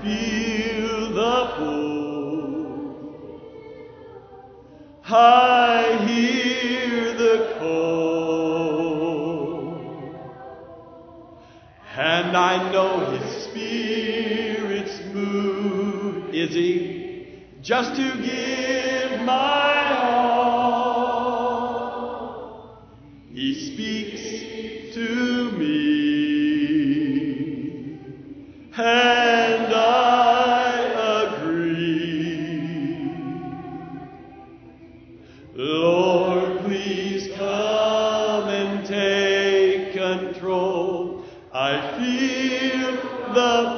feel the pull. I hear the call. And I know His Spirit's mood. Is He? Just to give my all. He speaks to me. And I agree. Lord, please come and take control. I feel the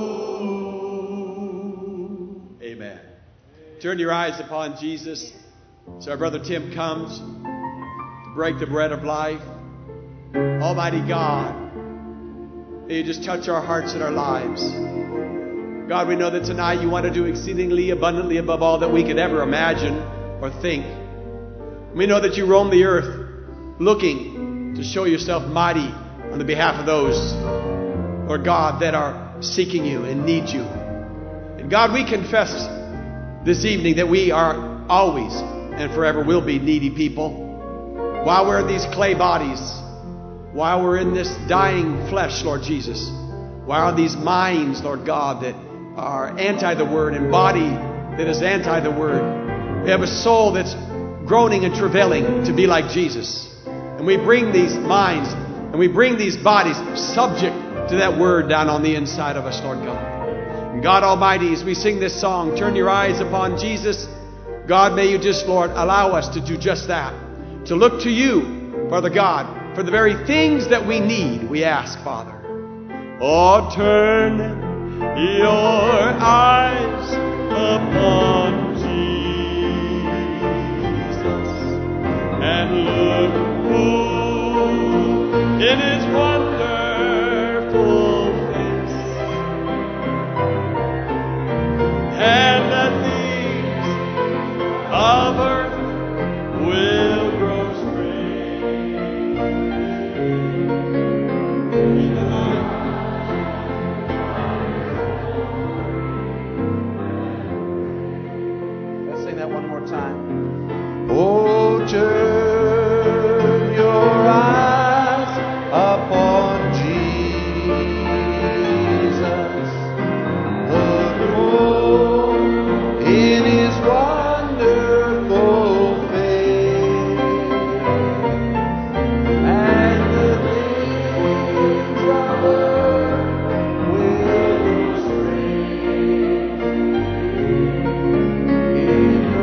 pull. Amen. Turn your eyes upon Jesus. So our brother Tim comes to break the bread of life. Almighty God, may you just touch our hearts and our lives. God, we know that tonight you want to do exceedingly abundantly above all that we could ever imagine or think. We know that you roam the earth looking to show yourself mighty on the behalf of those, Lord God, that are seeking you and need you. And God, we confess this evening that we are always and forever will be needy people. While we're in these clay bodies, while we're in this dying flesh, Lord Jesus, while these minds, Lord God, that are anti the Word and body that is anti the Word, we have a soul that's groaning and travailing to be like Jesus. And we bring these minds and we bring these bodies subject to that Word down on the inside of us, Lord God. And God Almighty, as we sing this song, turn your eyes upon Jesus. God, may you just, Lord, allow us to do just that, to look to you, Father God, for the very things that we need, we ask, Father. Oh, turn your eyes upon Jesus and look full in His wonderful face, and the things of earth will grow time. Oh, turn your eyes upon Jesus. Look full in His wonderful face, and the things of earth will grow strange in the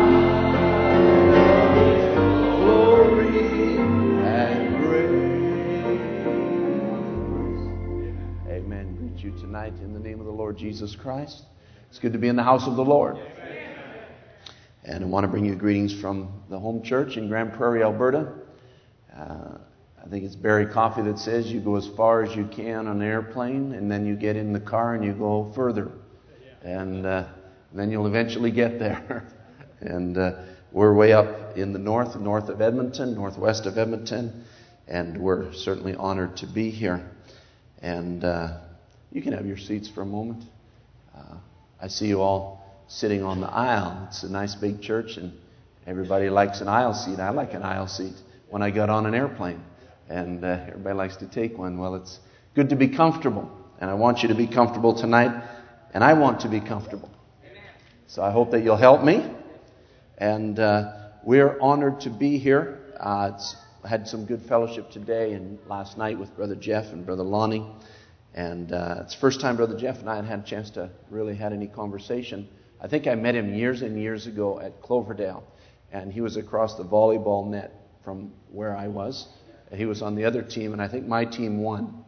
tonight in the name of the Lord Jesus Christ. It's good to be in the house of the Lord. And I want to bring you greetings from the home church in Grand Prairie, Alberta. I think it's Barry Coffey that says you go as far as you can on an airplane, and then you get in the car and you go further. And then you'll eventually get there. And we're way up in the north of Edmonton, northwest of Edmonton, and we're certainly honored to be here. And you can have your seats for a moment. I see you all sitting on the aisle. It's a nice big church, and everybody likes an aisle seat. I like an aisle seat when I get on an airplane, and everybody likes to take one. Well, it's good to be comfortable, and I want you to be comfortable tonight, and I want to be comfortable. So I hope that you'll help me, and we're honored to be here. I had some good fellowship today and last night with Brother Jeff and Brother Lonnie. And it's the first time Brother Jeff and I had a chance to really had any conversation. I think I met him years and years ago at Cloverdale. And he was across the volleyball net from where I was. He was on the other team, and I think my team won.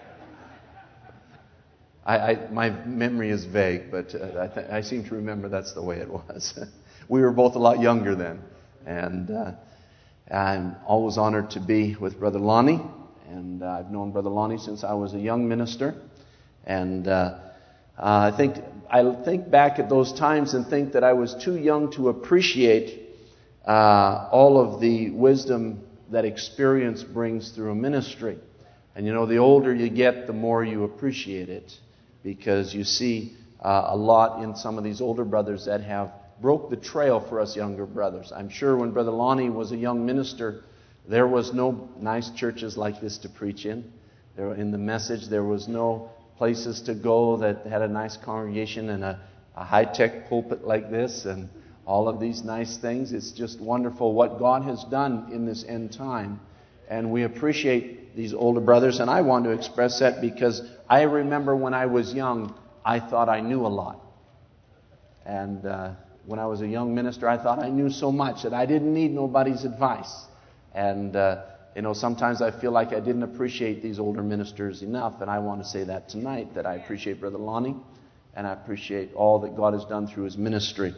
My memory is vague, but I seem to remember that's the way it was. We were both a lot younger then. And I'm always honored to be with Brother Lonnie. And I've known Brother Lonnie since I was a young minister. And I think back at those times and think that I was too young to appreciate all of the wisdom that experience brings through a ministry. And you know, the older you get, the more you appreciate it. because you see a lot in some of these older brothers that have broke the trail for us younger brothers. I'm sure when Brother Lonnie was a young minister, there was no nice churches like this to preach in. In the message, there was no places to go that had a nice congregation and a high-tech pulpit like this and all of these nice things. It's just wonderful what God has done in this end time. And we appreciate these older brothers. And I want to express that because I remember when I was young, I thought I knew a lot. And when I was a young minister, I thought I knew so much that I didn't need nobody's advice. And sometimes I feel like I didn't appreciate these older ministers enough. And I want to say that tonight, that I appreciate Brother Lonnie. And I appreciate all that God has done through his ministry.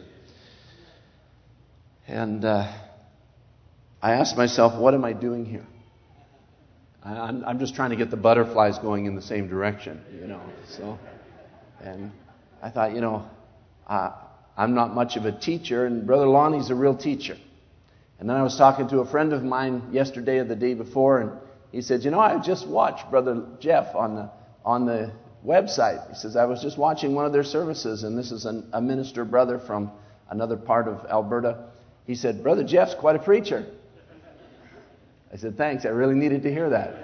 And I asked myself, what am I doing here? I'm just trying to get the butterflies going in the same direction, So, and I thought, I'm not much of a teacher, and Brother Lonnie's a real teacher. And then I was talking to a friend of mine yesterday or the day before, and he said, I just watched Brother Jeff on the website. He says, I was just watching one of their services, and this is a minister brother from another part of Alberta. He said, Brother Jeff's quite a preacher. I said, thanks, I really needed to hear that.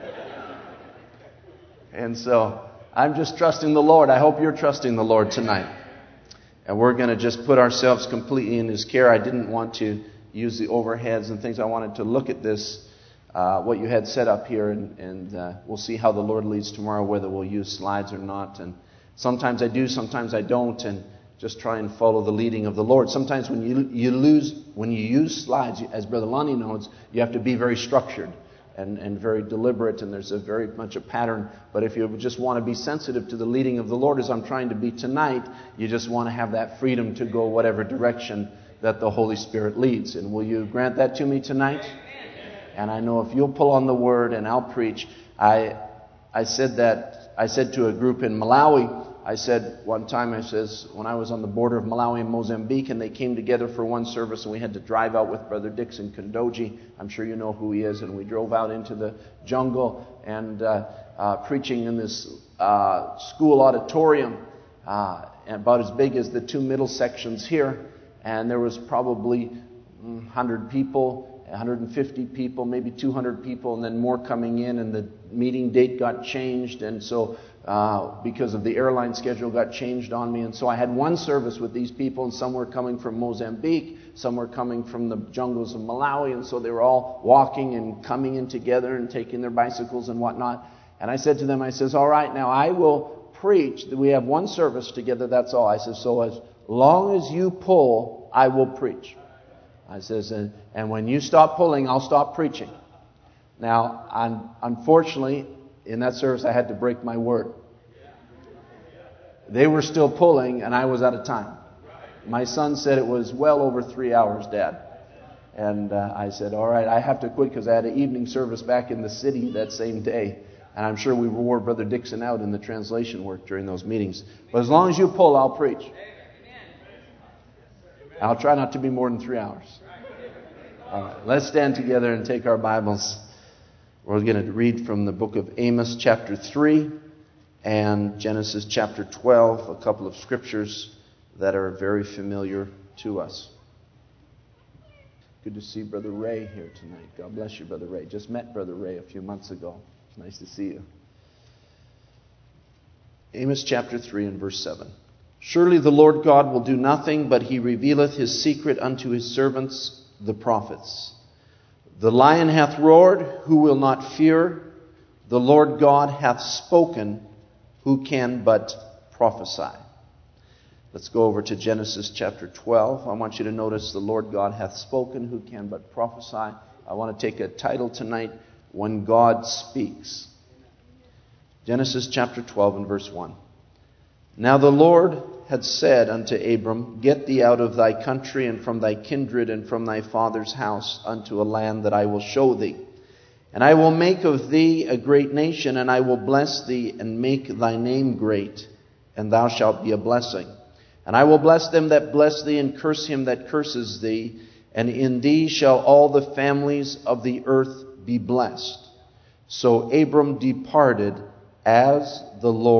And so I'm just trusting the Lord. I hope you're trusting the Lord tonight. And we're going to just put ourselves completely in his care. I didn't want to use the overheads and things. I wanted to look at this, what you had set up here, and we'll see how the Lord leads tomorrow, whether we'll use slides or not. And sometimes I do, sometimes I don't, and just try and follow the leading of the Lord. Sometimes when you use slides, as Brother Lonnie knows, you have to be very structured and very deliberate, and there's very much a pattern. But if you just want to be sensitive to the leading of the Lord, as I'm trying to be tonight, you just want to have that freedom to go whatever direction that the Holy Spirit leads. And will you grant that to me tonight? And I know if you'll pull on the Word and I'll preach. I said to a group in Malawi, I said one time, when I was on the border of Malawi and Mozambique, and they came together for one service, and we had to drive out with Brother Dixon Kondoji. I'm sure you know who he is. And we drove out into the jungle and preaching in this school auditorium about as big as the two middle sections here. And there was probably 100 people, 150 people, maybe 200 people, and then more coming in. And the meeting date got changed, and so because of the airline schedule got changed on me. And so I had one service with these people, and some were coming from Mozambique, some were coming from the jungles of Malawi, and so they were all walking and coming in together and taking their bicycles and whatnot. And I said to them, all right, now I will preach. We have one service together, that's all. I said, so as long as you pull, I will preach. I says, and when you stop pulling, I'll stop preaching. Now, unfortunately, in that service, I had to break my word. They were still pulling, and I was out of time. My son said it was well over 3 hours, Dad. And I said, all right, I have to quit because I had an evening service back in the city that same day. And I'm sure we wore Brother Dixon out in the translation work during those meetings. But as long as you pull, I'll preach. I'll try not to be more than 3 hours. All right, let's stand together and take our Bibles. We're going to read from the book of Amos chapter 3 and Genesis chapter 12, a couple of scriptures that are very familiar to us. Good to see Brother Ray here tonight. God bless you, Brother Ray. Just met Brother Ray a few months ago. It's nice to see you. Amos chapter 3 and verse 7. Surely the Lord God will do nothing, but he revealeth his secret unto his servants, the prophets. The lion hath roared, who will not fear? The Lord God hath spoken, who can but prophesy? Let's go over to Genesis chapter 12. I want you to notice the Lord God hath spoken, who can but prophesy? I want to take a title tonight, When God Speaks. Genesis chapter 12 and verse 1. Now the Lord had said unto Abram, Get thee out of thy country and from thy kindred and from thy father's house unto a land that I will show thee. And I will make of thee a great nation, and I will bless thee and make thy name great, and thou shalt be a blessing. And I will bless them that bless thee, and curse him that curses thee. And in thee shall all the families of the earth be blessed. So Abram departed as the Lord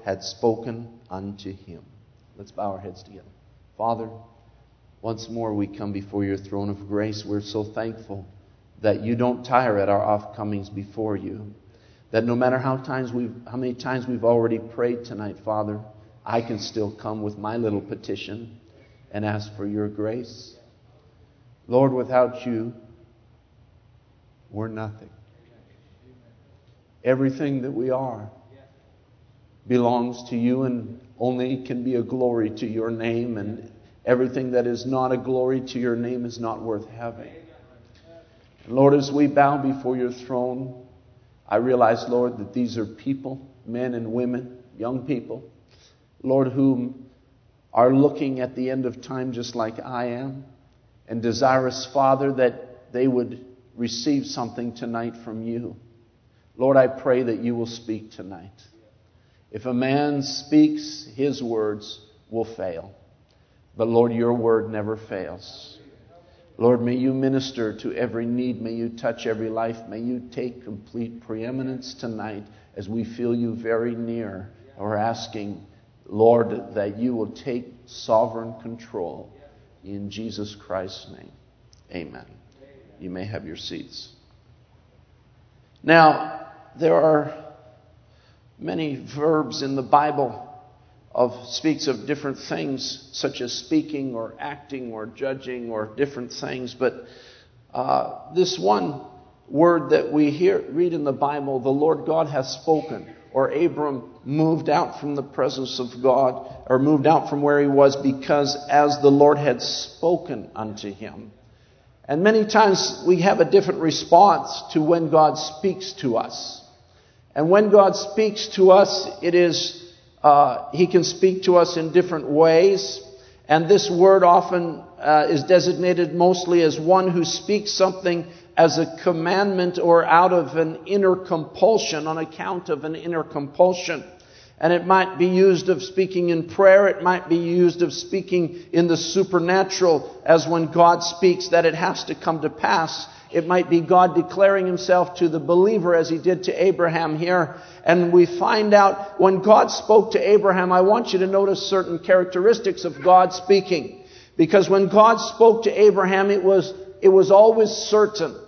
had spoken unto him. Let's bow our heads together. Father, once more we come before your throne of grace. We're so thankful that you don't tire at our off-comings before you. That no matter how many times we've already prayed tonight, Father, I can still come with my little petition and ask for your grace. Lord, without you, we're nothing. Everything that we are belongs to you and only can be a glory to your name, and everything that is not a glory to your name is not worth having. And Lord, as we bow before your throne, I realize, Lord, that these are people, men and women, young people, Lord, whom are looking at the end of time just like I am, and desirous, Father, that they would receive something tonight from you. Lord, I pray that you will speak tonight. If a man speaks, his words will fail. But Lord, your word never fails. Lord, may you minister to every need. May you touch every life. May you take complete preeminence tonight as we feel you very near. We're asking, Lord, that you will take sovereign control. In Jesus Christ's name, amen. You may have your seats. Now, there are many verbs in the Bible speaks of different things, such as speaking or acting or judging or different things. But this one word that we read in the Bible, the Lord God has spoken, or Abram moved out from the presence of God, or moved out from where he was, because as the Lord had spoken unto him. And many times we have a different response to when God speaks to us. And when God speaks to us, it is He can speak to us in different ways. And this word often is designated mostly as one who speaks something as a commandment or out of an inner compulsion, on account of an inner compulsion. And it might be used of speaking in prayer. It might be used of speaking in the supernatural, as when God speaks that it has to come to pass. It might be God declaring himself to the believer, as he did to Abraham here. And we find out when God spoke to Abraham, I want you to notice certain characteristics of God speaking. Because when God spoke to Abraham, it was always certain.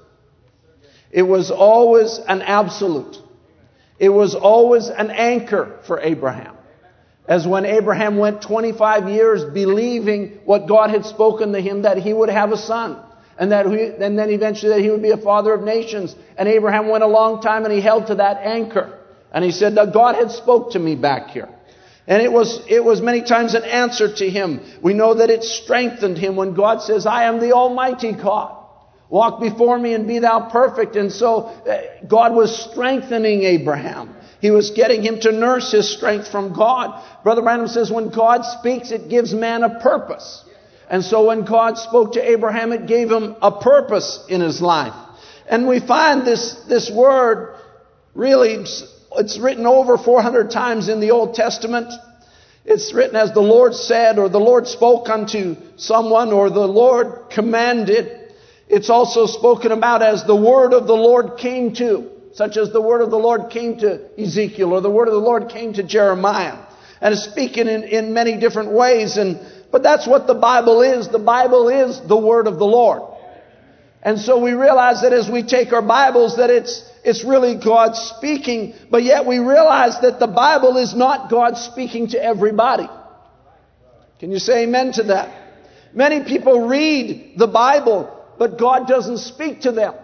It was always an absolute. It was always an anchor for Abraham. As when Abraham went 25 years believing what God had spoken to him, that he would have a son. And then eventually that he would be a father of nations. And Abraham went a long time and he held to that anchor. And he said, God had spoke to me back here. And it was many times an answer to him. We know that it strengthened him when God says, I am the Almighty God. Walk before me and be thou perfect. And so God was strengthening Abraham. He was getting him to nurse his strength from God. Brother Branham says when God speaks, it gives man a purpose. And so when God spoke to Abraham, it gave him a purpose in his life. And we find this word, really, it's written over 400 times in the Old Testament. It's written as the Lord said, or the Lord spoke unto someone, or the Lord commanded. It's also spoken about as the word of the Lord came to, such as the word of the Lord came to Ezekiel, or the word of the Lord came to Jeremiah. And it's speaking in many different ways. But that's what the Bible is. The Bible is the word of the Lord. And so we realize that as we take our Bibles, that it's really God speaking. But yet we realize that the Bible is not God speaking to everybody. Can you say amen to that? Many people read the Bible, but God doesn't speak to them.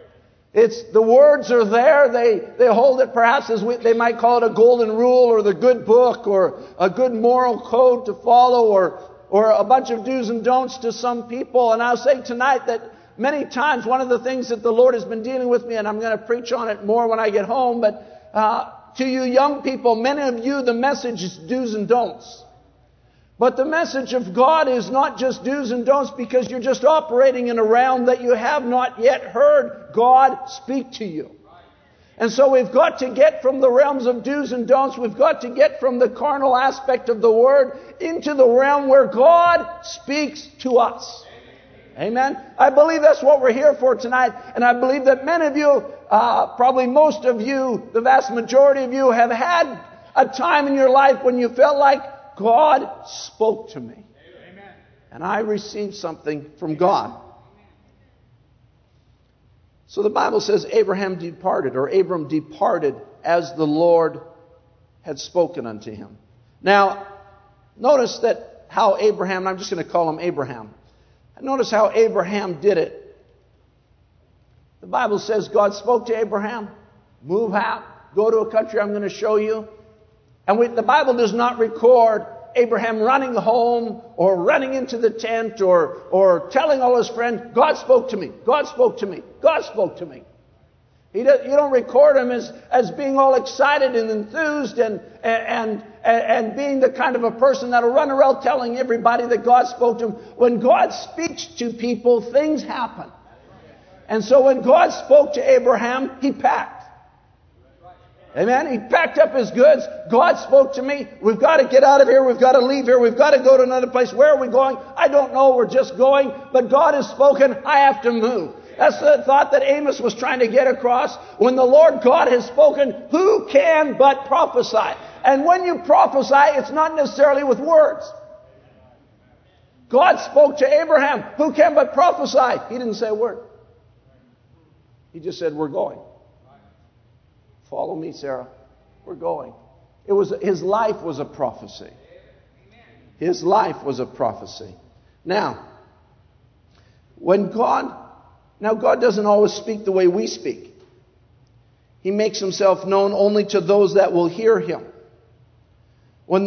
The words are there. They hold it perhaps as they might call it a golden rule, or the good book, or a good moral code to follow, or a bunch of do's and don'ts to some people. And I'll say tonight that many times one of the things that the Lord has been dealing with me, and I'm going to preach on it more when I get home, but to you young people, many of you, the message is do's and don'ts. But the message of God is not just do's and don'ts, because you're just operating in a realm that you have not yet heard God speak to you. And so we've got to get from the realms of do's and don'ts, we've got to get from the carnal aspect of the Word into the realm where God speaks to us. Amen? I believe that's what we're here for tonight. And I believe that many of you, probably most of you, the vast majority of you have had a time in your life when you felt like God spoke to me. Amen. And I received something from God. So the Bible says Abram departed as the Lord had spoken unto him. Now, notice that how Abraham, I'm just going to call him Abraham. Notice how Abraham did it. The Bible says God spoke to Abraham, move out, go to a country I'm going to show you. And the Bible does not record Abraham running home or running into the tent or telling all his friends, God spoke to me, God spoke to me, God spoke to me. You don't record him as being all excited and enthused and being the kind of a person that'll run around telling everybody that God spoke to him. When God speaks to people, things happen. And so when God spoke to Abraham, he packed. Amen? He packed up his goods. God spoke to me. We've got to get out of here. We've got to leave here. We've got to go to another place. Where are we going? I don't know. We're just going. But God has spoken. I have to move. That's the thought that Amos was trying to get across. When the Lord God has spoken, who can but prophesy? And when you prophesy, it's not necessarily with words. God spoke to Abraham. Who can but prophesy? He didn't say a word. He just said, we're going. Follow me, Sarah. We're going. His life was a prophecy. His life was a prophecy. Now, God doesn't always speak the way we speak. He makes himself known only to those that will hear him. When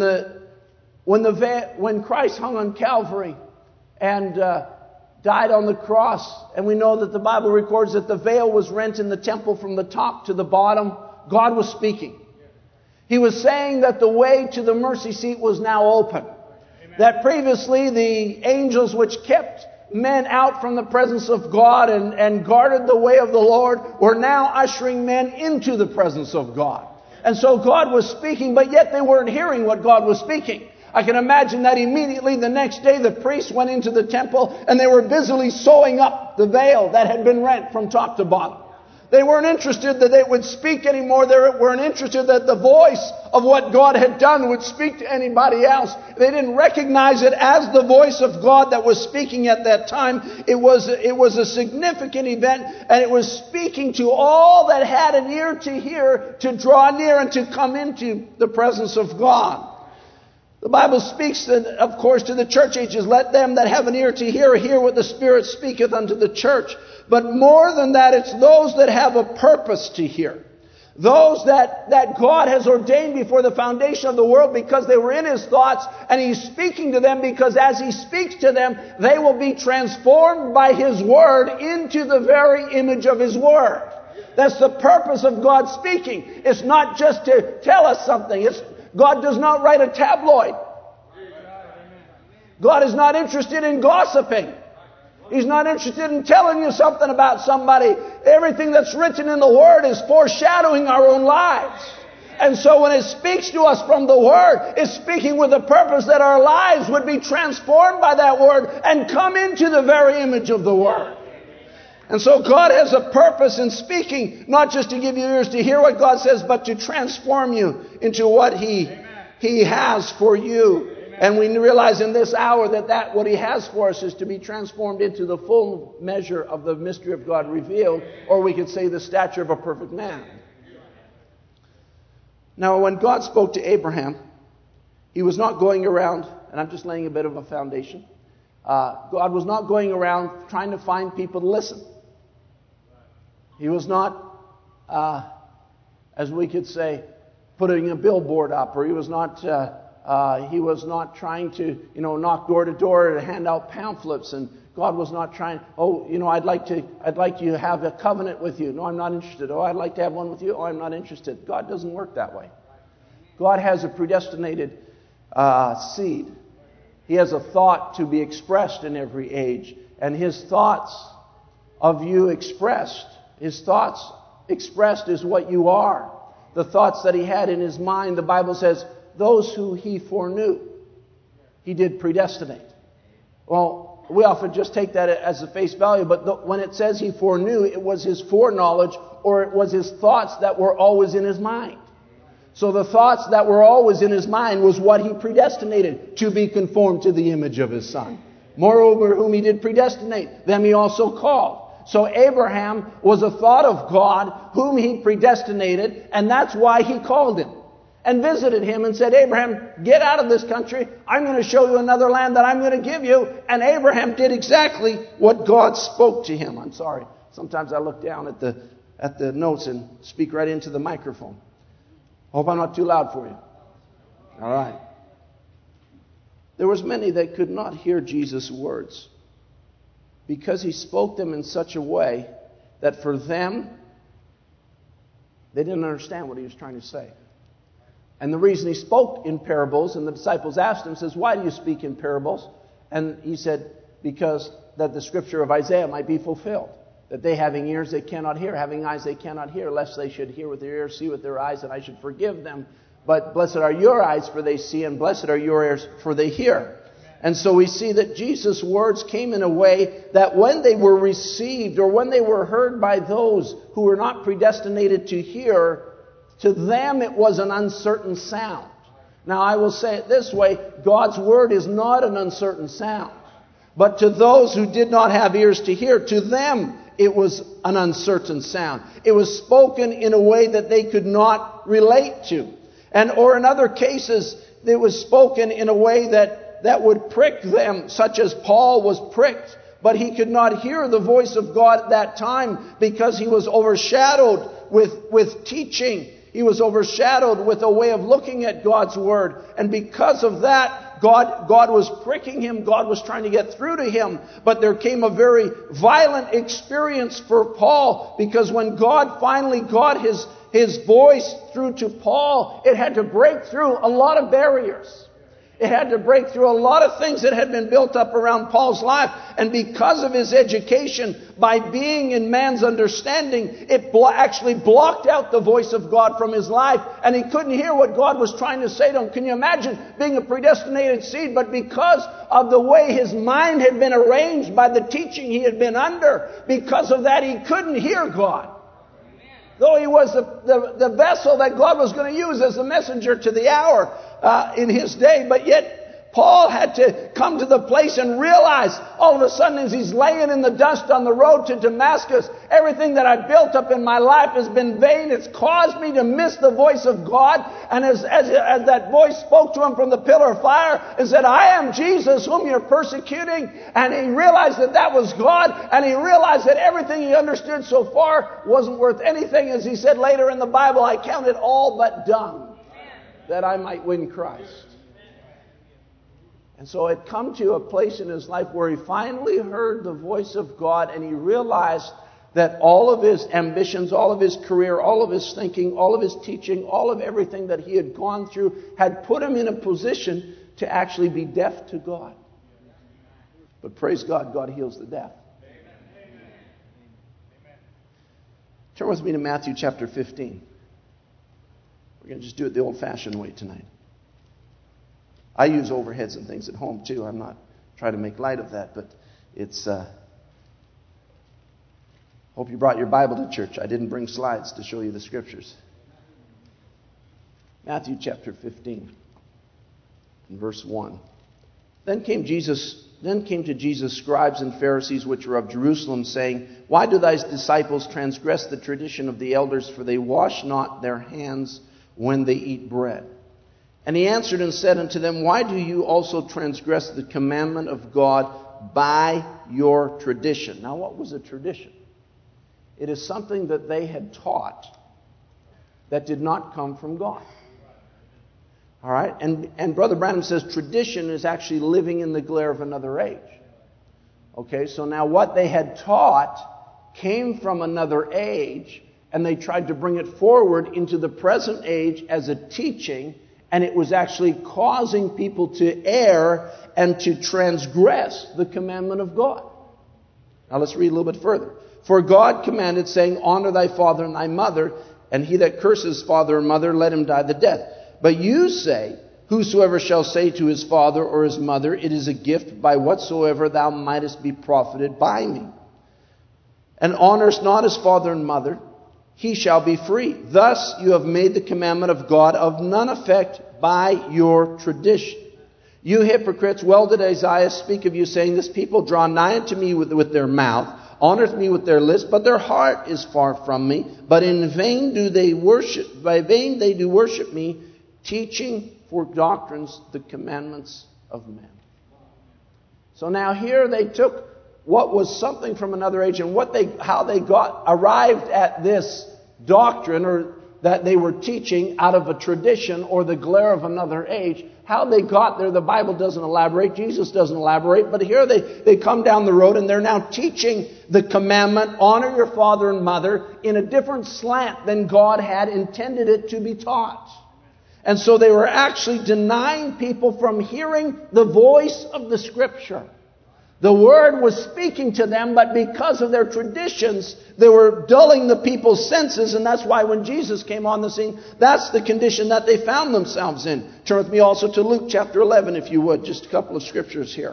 Christ hung on Calvary and died on the cross, and we know that the Bible records that the veil was rent in the temple from the top to the bottom, God was speaking. He was saying that the way to the mercy seat was now open. Amen. That previously the angels which kept men out from the presence of God and guarded the way of the Lord were now ushering men into the presence of God. And so God was speaking, but yet they weren't hearing what God was speaking. I can imagine that immediately the next day the priests went into the temple and they were busily sewing up the veil that had been rent from top to bottom. They weren't interested that it would speak anymore. They weren't interested that the voice of what God had done would speak to anybody else. They didn't recognize it as the voice of God that was speaking at that time. It was a significant event, and it was speaking to all that had an ear to hear, to draw near and to come into the presence of God. The Bible speaks, of course, to the church ages. Let them that have an ear to hear what the Spirit speaketh unto the church. But more than that, it's those that have a purpose to hear. Those that God has ordained before the foundation of the world because they were in His thoughts, and He's speaking to them because as He speaks to them, they will be transformed by His Word into the very image of His Word. That's the purpose of God speaking. It's not just to tell us something. God does not write a tabloid. God is not interested in gossiping. He's not interested in telling you something about somebody. Everything that's written in the Word is foreshadowing our own lives. And so when it speaks to us from the Word, it's speaking with a purpose that our lives would be transformed by that Word and come into the very image of the Word. And so God has a purpose in speaking, not just to give you ears to hear what God says, but to transform you into what He has for you. Amen. And we realize in this hour that what He has for us is to be transformed into the full measure of the mystery of God revealed, or we could say the stature of a perfect man. Now, when God spoke to Abraham, He was not going around, and I'm just laying a bit of a foundation. God was not going around trying to find people to listen. He was not, as we could say, putting a billboard up, or he was not trying to, knock door to door and hand out pamphlets. And God was not trying, I'd like to have a covenant with you. No, I'm not interested. Oh, I'd like to have one with you. Oh, I'm not interested. God doesn't work that way. God has a predestinated seed. He has a thought to be expressed in every age, and His thoughts of you expressed. His thoughts expressed is what you are. The thoughts that He had in His mind, the Bible says, those who He foreknew, He did predestinate. Well, we often just take that as a face value, but when it says He foreknew, it was His foreknowledge, or it was His thoughts that were always in His mind. So the thoughts that were always in his mind was what he predestinated, to be conformed to the image of his Son. Moreover, whom he did predestinate, them he also called. So Abraham was a thought of God whom he predestinated, and that's why he called him and visited him and said, Abraham, get out of this country. I'm going to show you another land that I'm going to give you. And Abraham did exactly what God spoke to him. I'm sorry. Sometimes I look down at the notes and speak right into the microphone. Hope I'm not too loud for you. All right. There was many that could not hear Jesus' words because he spoke them in such a way that for them, they didn't understand what he was trying to say. And the reason he spoke in parables, and the disciples asked him, says, why do you speak in parables? And he said, because that the scripture of Isaiah might be fulfilled. That they having ears they cannot hear, having eyes they cannot hear, lest they should hear with their ears, see with their eyes, and I should forgive them. But blessed are your eyes, for they see, and blessed are your ears, for they hear. And so we see that Jesus' words came in a way that when they were received, or when they were heard by those who were not predestinated to hear, to them it was an uncertain sound. Now I will say it this way, God's word is not an uncertain sound. But to those who did not have ears to hear, to them it was an uncertain sound. It was spoken in a way that they could not relate to. Or in other cases, it was spoken in a way that would prick them, such as Paul was pricked. But he could not hear the voice of God at that time because he was overshadowed with teaching. He was overshadowed with a way of looking at God's word. And because of that, God was pricking him. God was trying to get through to him. But there came a very violent experience for Paul, because when God finally got his voice through to Paul, it had to break through a lot of barriers. It had to break through a lot of things that had been built up around Paul's life. And because of his education, by being in man's understanding, it actually blocked out the voice of God from his life. And he couldn't hear what God was trying to say to him. Can you imagine being a predestinated seed? But because of the way his mind had been arranged by the teaching he had been under, because of that he couldn't hear God. Though he was the vessel that God was going to use as the messenger to the hour in his day. But yet Paul had to come to the place and realize all of a sudden as he's laying in the dust on the road to Damascus, everything that I built up in my life has been vain. It's caused me to miss the voice of God. And as that voice spoke to him from the pillar of fire and said, I am Jesus whom you're persecuting. And he realized that was God. And he realized that everything he understood so far wasn't worth anything. As he said later in the Bible, I count it all but dung that I might win Christ. And so it come to a place in his life where he finally heard the voice of God, and he realized that all of his ambitions, all of his career, all of his thinking, all of his teaching, all of everything that he had gone through had put him in a position to actually be deaf to God. But praise God, God heals the deaf. Turn with me to Matthew chapter 15. We're going to just do it the old-fashioned way tonight. I use overheads and things at home too. I'm not trying to make light of that, but it's... Hope you brought your Bible to church. I didn't bring slides to show you the scriptures. Matthew chapter 15, verse 1. Then came to Jesus scribes and Pharisees which were of Jerusalem, saying, Why do thy disciples transgress the tradition of the elders? For they wash not their hands when they eat bread. And he answered and said unto them, Why do you also transgress the commandment of God by your tradition? Now, what was a tradition? It is something that they had taught that did not come from God. All right? And Brother Branham says tradition is actually living in the glare of another age. Okay, so now what they had taught came from another age, and they tried to bring it forward into the present age as a teaching, and it was actually causing people to err and to transgress the commandment of God. Now let's read a little bit further. For God commanded, saying, Honor thy father and thy mother, and he that curses father or mother, let him die the death. But you say, Whosoever shall say to his father or his mother, It is a gift by whatsoever thou mightest be profited by me. And honorest not his father and mother. he shall be free. Thus you have made the commandment of God of none effect by your tradition. You hypocrites, well did Isaiah speak of you, saying, this people draw nigh unto me with their mouth, honoreth me with their lips, but their heart is far from me. But in vain do they worship, by vain they do worship me, teaching for doctrines the commandments of men. So now here they took what was something from another age and how they arrived at this doctrine, or that they were teaching out of a tradition or the glare of another age. How they got there, the Bible doesn't elaborate. Jesus doesn't elaborate. But here they come down the road and they're now teaching the commandment, honor your father and mother, in a different slant than God had intended it to be taught. And so they were actually denying people from hearing the voice of the Scripture. The Word was speaking to them, but because of their traditions, they were dulling the people's senses, and that's why when Jesus came on the scene, that's the condition that they found themselves in. Turn with me also to Luke chapter 11, if you would. Just a couple of scriptures here.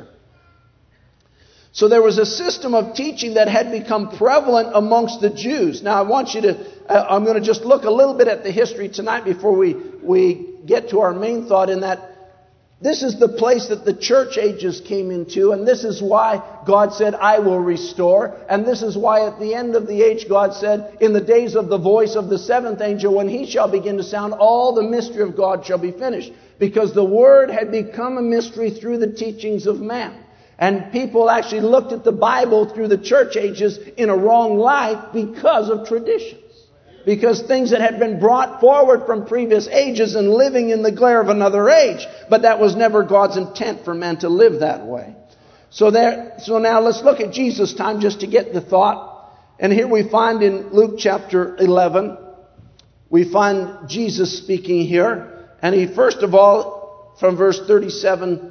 So there was a system of teaching that had become prevalent amongst the Jews. Now I want you to, I'm going to just look a little bit at the history tonight before we get to our main thought, in that this is the place that the church ages came into, and this is why God said, I will restore. And this is why at the end of the age, God said, in the days of the voice of the seventh angel, when he shall begin to sound, all the mystery of God shall be finished. Because the Word had become a mystery through the teachings of man. And people actually looked at the Bible through the church ages in a wrong light because of traditions. Because things that had been brought forward from previous ages and living in the glare of another age. But that was never God's intent for men to live that way. So now let's look at Jesus' time just to get the thought. And here we find in Luke chapter 11, we find Jesus speaking here. And he, first of all, from verse 37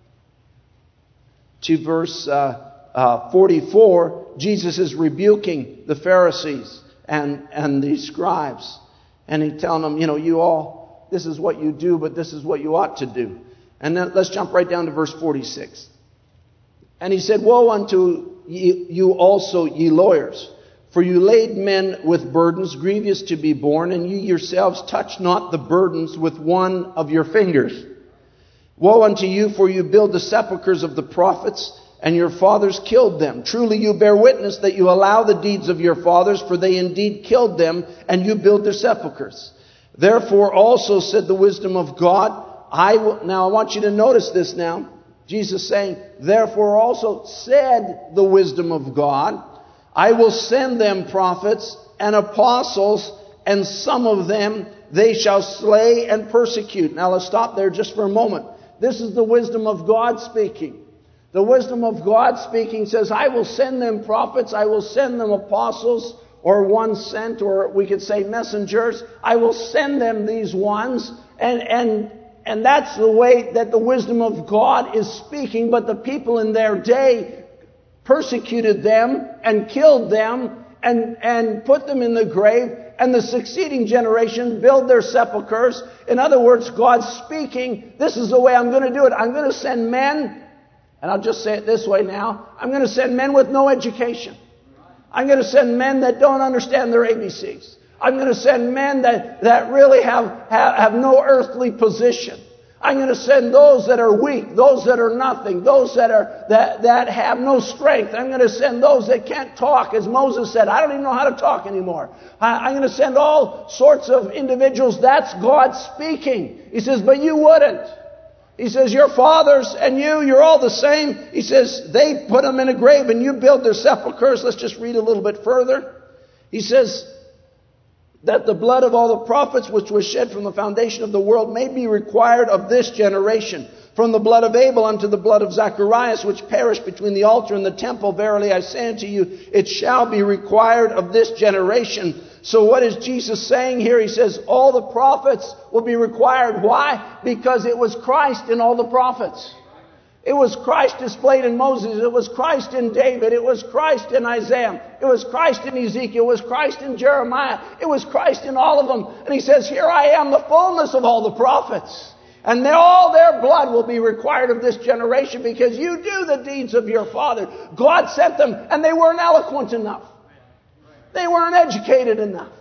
to verse 44, Jesus is rebuking the Pharisees and the scribes. And he's telling them, you all, this is what you do, but this is what you ought to do. And then let's jump right down to verse 46. And he said, woe unto you also, ye lawyers, for you laid men with burdens grievous to be borne, and you yourselves touch not the burdens with one of your fingers. Woe unto you, for you build the sepulchres of the prophets, and your fathers killed them. Truly you bear witness that you allow the deeds of your fathers, for they indeed killed them, and you build their sepulchres. Therefore also said the wisdom of God, now I want you to notice this now. Jesus saying, therefore also said the wisdom of God, I will send them prophets and apostles, and some of them they shall slay and persecute. Now let's stop there just for a moment. This is the wisdom of God speaking. The wisdom of God speaking says, I will send them prophets, I will send them apostles, or one sent, or we could say messengers. I will send them these ones, and that's the way that the wisdom of God is speaking. But the people in their day persecuted them and killed them and put them in the grave, and the succeeding generation build their sepulchres. In other words, God's speaking, this is the way I'm going to do it. I'm going to send men, and I'll just say it this way now, I'm going to send men with no education. I'm going to send men that don't understand their ABCs. I'm going to send men that really have no earthly position. I'm going to send those that are weak, those that are nothing, those that have no strength. I'm going to send those that can't talk, as Moses said, I don't even know how to talk anymore. I'm going to send all sorts of individuals. That's God speaking. He says, but you wouldn't. He says, your fathers and you're all the same. He says, they put them in a grave and you build their sepulchres. Let's just read a little bit further. He says, that the blood of all the prophets which was shed from the foundation of the world may be required of this generation. From the blood of Abel unto the blood of Zacharias, which perished between the altar and the temple, verily I say unto you, it shall be required of this generation. So what is Jesus saying here? He says all the prophets will be required. Why? Because it was Christ in all the prophets. It was Christ displayed in Moses. It was Christ in David. It was Christ in Isaiah. It was Christ in Ezekiel. It was Christ in Jeremiah. It was Christ in all of them. And he says, here I am, the fullness of all the prophets. And all their blood will be required of this generation because you do the deeds of your father. God sent them and they weren't eloquent enough. They weren't educated enough.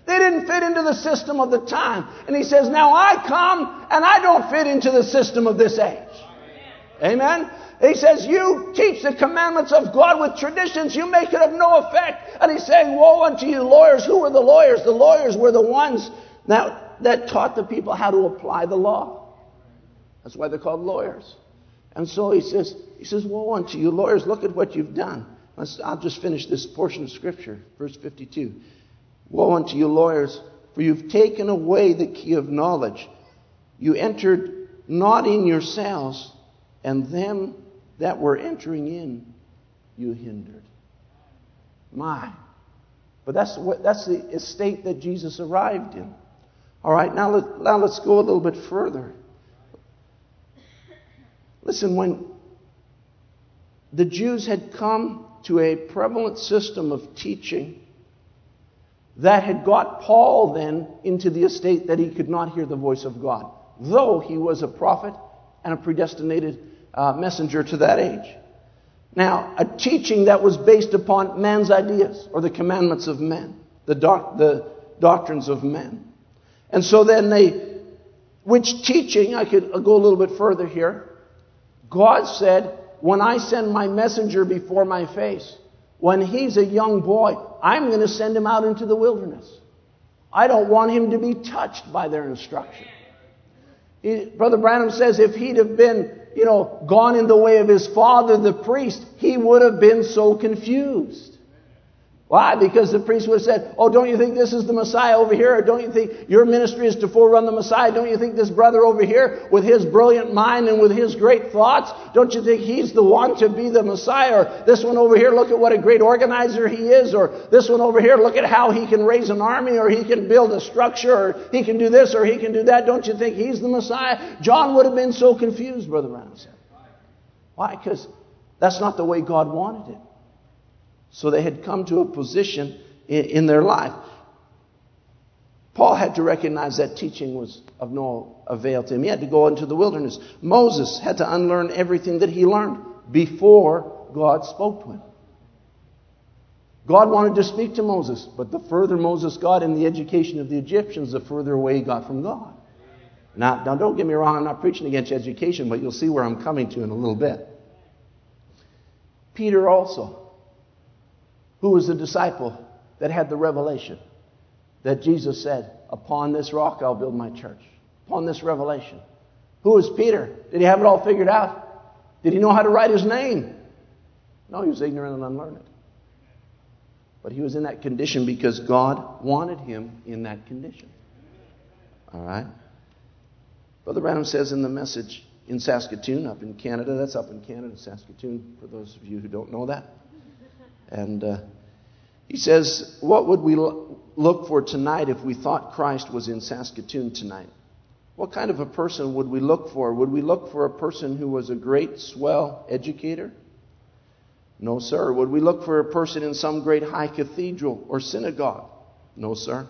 They didn't fit into the system of the time. And he says, now I come and I don't fit into the system of this age. Amen? He says, you teach the commandments of God with traditions. You make it of no effect. And he's saying, woe unto you lawyers. Who were the lawyers? The lawyers were the ones that taught the people how to apply the law. That's why they're called lawyers. And so he says, woe unto you lawyers. Look at what you've done. I'll just finish this portion of Scripture. Verse 52. Woe unto you lawyers, for you've taken away the key of knowledge. You entered not in yourselves, and them that were entering in you hindered. My. But that's the estate that Jesus arrived in. All right, now let's go a little bit further. Listen, when the Jews had come to a prevalent system of teaching that had got Paul then into the estate that he could not hear the voice of God, though he was a prophet and a predestinated messenger to that age. Now, a teaching that was based upon man's ideas or the commandments of men, the doctrines of men. And so then which teaching, I'll go a little bit further here. God said, when I send my messenger before my face, when he's a young boy, I'm going to send him out into the wilderness. I don't want him to be touched by their instruction. Brother Branham says if he'd have been, gone in the way of his father, the priest, he would have been so confused. Why? Because the priest would have said, oh, don't you think this is the Messiah over here? Or don't you think your ministry is to forerun the Messiah? Don't you think this brother over here with his brilliant mind and with his great thoughts, don't you think he's the one to be the Messiah? Or this one over here, look at what a great organizer he is. Or this one over here, look at how he can raise an army, or he can build a structure, or he can do this, or he can do that. Don't you think he's the Messiah? John would have been so confused, Brother Branham said. Why? Because that's not the way God wanted it. So they had come to a position in their life. Paul had to recognize that teaching was of no avail to him. He had to go into the wilderness. Moses had to unlearn everything that he learned before God spoke to him. God wanted to speak to Moses, but the further Moses got in the education of the Egyptians, the further away he got from God. Now don't get me wrong, I'm not preaching against education, but you'll see where I'm coming to in a little bit. Peter also, who was the disciple that had the revelation that Jesus said, upon this rock I'll build my church. Upon this revelation. Who was Peter? Did he have it all figured out? Did he know how to write his name? No, he was ignorant and unlearned. But he was in that condition because God wanted him in that condition. All right? Brother Branham says in the message in Saskatoon, up in Canada, that's up in Canada, Saskatoon, for those of you who don't know that. And he says, what would we look for tonight if we thought Christ was in Saskatoon tonight? What kind of a person would we look for? Would we look for a person who was a great, swell educator? No, sir. Would we look for a person in some great high cathedral or synagogue? No, sir.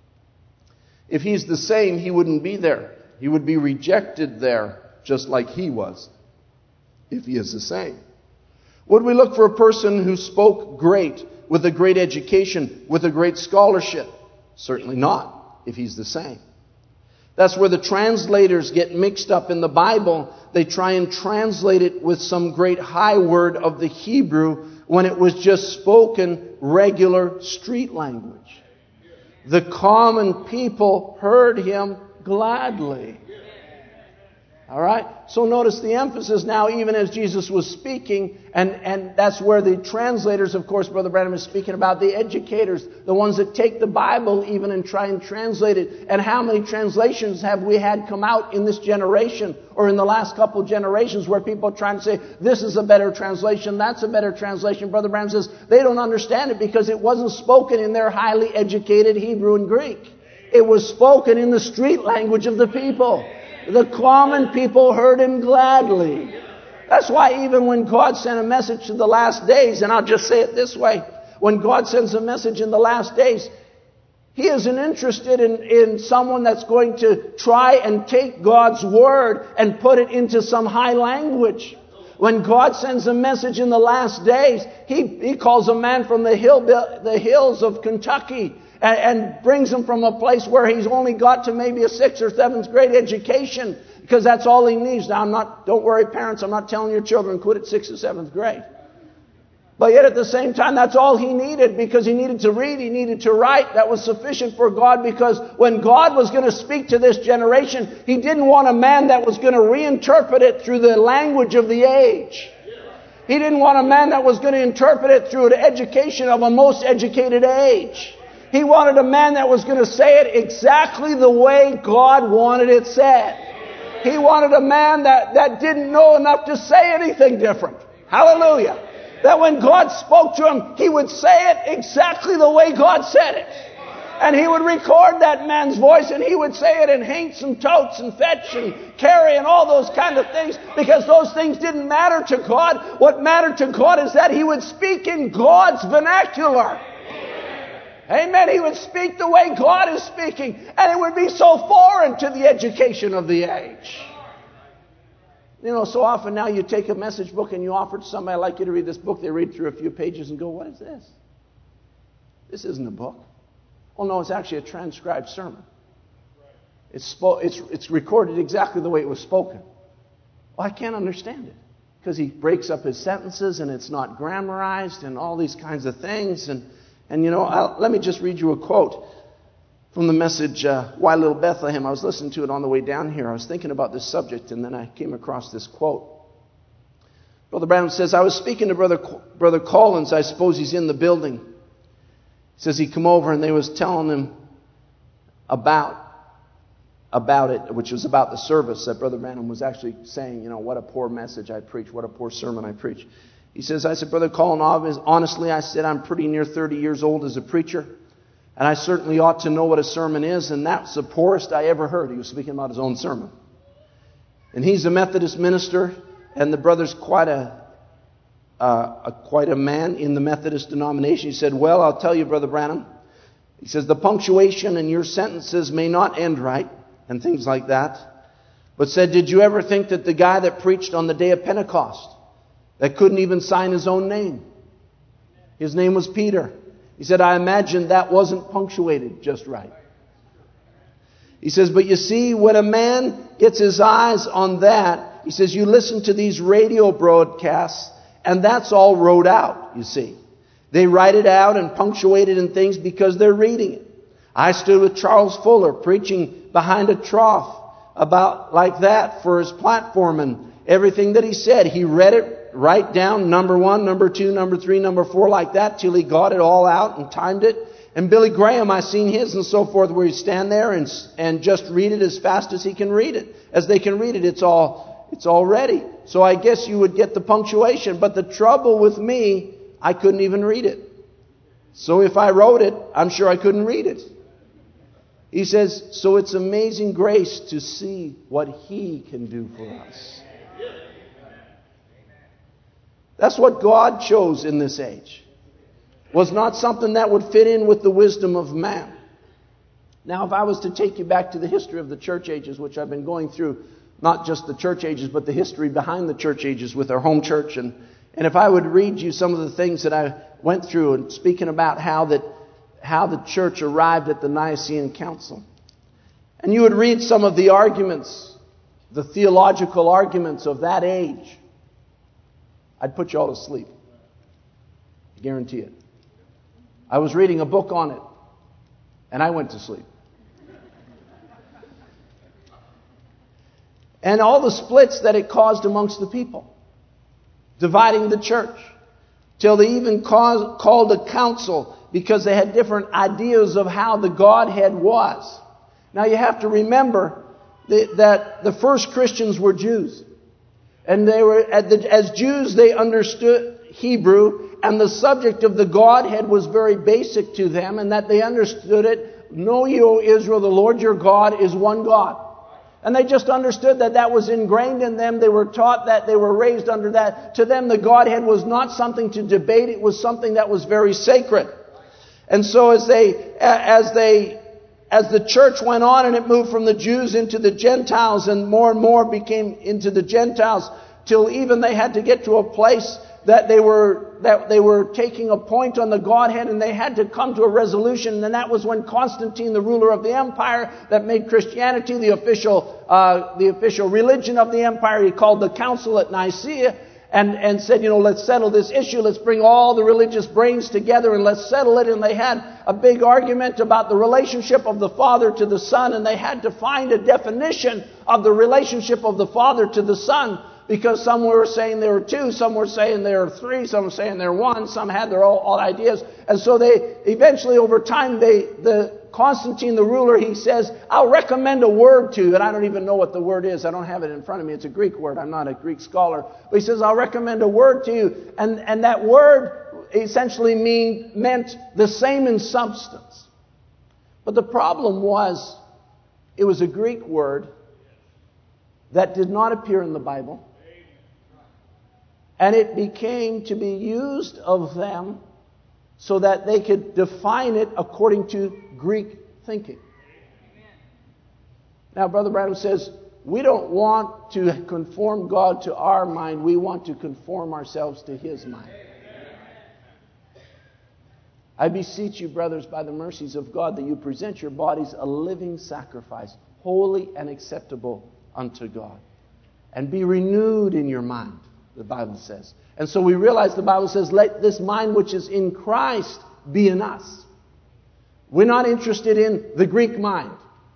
If he's the same, he wouldn't be there. He would be rejected there, just like he was, if he is the same. Would we look for a person who spoke great, with a great education, with a great scholarship? Certainly not, if he's the same. That's where the translators get mixed up in the Bible. They try and translate it with some great high word of the Hebrew when it was just spoken regular street language. The common people heard him gladly. All right? So notice the emphasis now, even as Jesus was speaking, and that's where the translators, of course, Brother Branham is speaking about, the educators, the ones that take the Bible even and try and translate it. And how many translations have we had come out in this generation or in the last couple of generations where people are trying to say, this is a better translation, that's a better translation. Brother Branham says they don't understand it because it wasn't spoken in their highly educated Hebrew and Greek. It was spoken in the street language of the people. The common people heard him gladly. That's why even when God sent a message to the last days, and I'll just say it this way, when God sends a message in the last days, He isn't interested in someone that's going to try and take God's word and put it into some high language. When God sends a message in the last days, He calls a man from the hills of Kentucky, and brings him from a place where he's only got to maybe a 6th or 7th grade education, because that's all he needs. Now, don't worry, parents, I'm not telling your children quit at 6th or 7th grade. But yet at the same time, that's all he needed, because he needed to read, he needed to write. That was sufficient for God, because when God was going to speak to this generation, he didn't want a man that was going to reinterpret it through the language of the age. He didn't want a man that was going to interpret it through the education of a most educated age. He wanted a man that was going to say it exactly the way God wanted it said. He wanted a man that didn't know enough to say anything different. Hallelujah. That when God spoke to him, he would say it exactly the way God said it. And he would record that man's voice, and he would say it in hints and totes and fetch and carry and all those kind of things, because those things didn't matter to God. What mattered to God is that he would speak in God's vernacular. Amen. He would speak the way God is speaking, and it would be so foreign to the education of the age. You know, so often now you take a message book and you offer to somebody, I'd like you to read this book. They read through a few pages and go, what is this? This isn't a book. Oh no, it's actually a transcribed sermon. It's recorded exactly the way it was spoken. Well, I can't understand it, because he breaks up his sentences and it's not grammarized and all these kinds of things. And you know, let me just read you a quote from the message, Why Little Bethlehem. I was listening to it on the way down here. I was thinking about this subject, and then I came across this quote. Brother Branham says, I was speaking to Brother Collins. I suppose he's in the building. He says he come over and they was telling him about it, which was about the service, that Brother Branham was actually saying, you know, what a poor message I preach, what a poor sermon I preach. He says, I said, Brother Collins, honestly, I said, I'm pretty near 30 years old as a preacher. And I certainly ought to know what a sermon is, and that's the poorest I ever heard. He was speaking about his own sermon. And he's a Methodist minister, and the brother's quite a man in the Methodist denomination. He said, well, I'll tell you, Brother Branham. He says, the punctuation in your sentences may not end right, and things like that. But said, did you ever think that the guy that preached on the day of Pentecost, that couldn't even sign his own name, his name was Peter. He said, I imagine that wasn't punctuated just right. He says, but you see, when a man gets his eyes on that, he says, you listen to these radio broadcasts, and that's all wrote out, you see. They write it out and punctuate it and things because they're reading it. I stood with Charles Fuller preaching behind a trough about like that for his platform, and everything that he said, he read it right down, number 1, number 2, number 3, number 4, like that, till he got it all out and timed it. And Billy Graham, I seen his and so forth, where he stand there and just read it as fast as he can read it. As they can read it, it's all ready. So I guess you would get the punctuation. But the trouble with me, I couldn't even read it. So if I wrote it, I'm sure I couldn't read it. He says, so it's amazing grace to see what he can do for us. That's what God chose in this age. Was not something that would fit in with the wisdom of man. Now, if I was to take you back to the history of the church ages, which I've been going through, not just the church ages, but the history behind the church ages with our home church. And if I would read you some of the things that I went through, and speaking about how the church arrived at the Nicene Council. And you would read some of the arguments, the theological arguments of that age. I'd put you all to sleep. I guarantee it. I was reading a book on it, and I went to sleep. And all the splits that it caused amongst the people, dividing the church, till they even called a council because they had different ideas of how the Godhead was. Now you have to remember that the first Christians were Jews. And they were, as Jews, they understood Hebrew, and the subject of the Godhead was very basic to them, and that they understood it. Know ye, O Israel, the Lord your God is one God. And they just understood that was ingrained in them. They were taught that, they were raised under that. To them, the Godhead was not something to debate. It was something that was very sacred. And so as the church went on and it moved from the Jews into the Gentiles and more became into the Gentiles, till even they had to get to a place that they were taking a point on the Godhead, and they had to come to a resolution. And that was when Constantine, the ruler of the empire, that made Christianity the official religion of the empire, he called the council at Nicaea and said, let's settle this issue. Let's bring all the religious brains together and let's settle it. And they had a big argument about the relationship of the Father to the Son, and they had to find a definition of the relationship of the Father to the Son, because some were saying there were two, some were saying there were three, some were saying there were one, some had their own ideas. And so they eventually, over time, Constantine, the ruler, he says, I'll recommend a word to you. And I don't even know what the word is. I don't have it in front of me. It's a Greek word. I'm not a Greek scholar. But he says, I'll recommend a word to you. And that word essentially meant the same in substance. But the problem was, it was a Greek word that did not appear in the Bible. And it became to be used of them so that they could define it according to Greek thinking. Now, Brother Branham says, we don't want to conform God to our mind. We want to conform ourselves to His mind. I beseech you, brothers, by the mercies of God, that you present your bodies a living sacrifice, holy and acceptable unto God. And be renewed in your mind, the Bible says. And so we realize the Bible says, let this mind which is in Christ be in us. We're not interested in the Greek mind.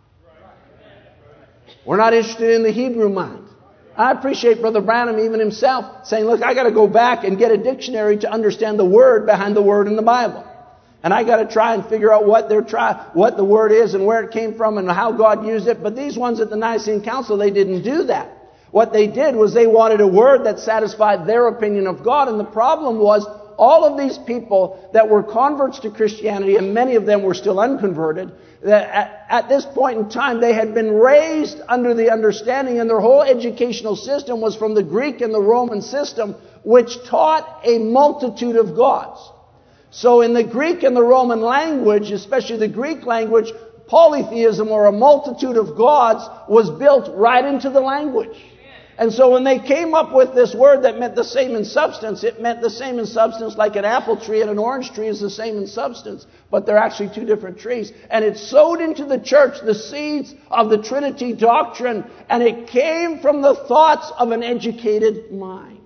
We're not interested in the Hebrew mind. I appreciate Brother Branham, even himself, saying, look, I got to go back and get a dictionary to understand the word behind the word in the Bible. And I got to try and figure out what the word is and where it came from and how God used it. But these ones at the Nicene Council, they didn't do that. What they did was they wanted a word that satisfied their opinion of God. And the problem was, all of these people that were converts to Christianity, and many of them were still unconverted, that at this point in time they had been raised under the understanding, and their whole educational system was from the Greek and the Roman system, which taught a multitude of gods. So in the Greek and the Roman language, especially the Greek language, polytheism, or a multitude of gods, was built right into the language. And so when they came up with this word that meant the same in substance, it meant the same in substance like an apple tree and an orange tree is the same in substance. But they're actually two different trees. And it sowed into the church the seeds of the Trinity doctrine. And it came from the thoughts of an educated mind.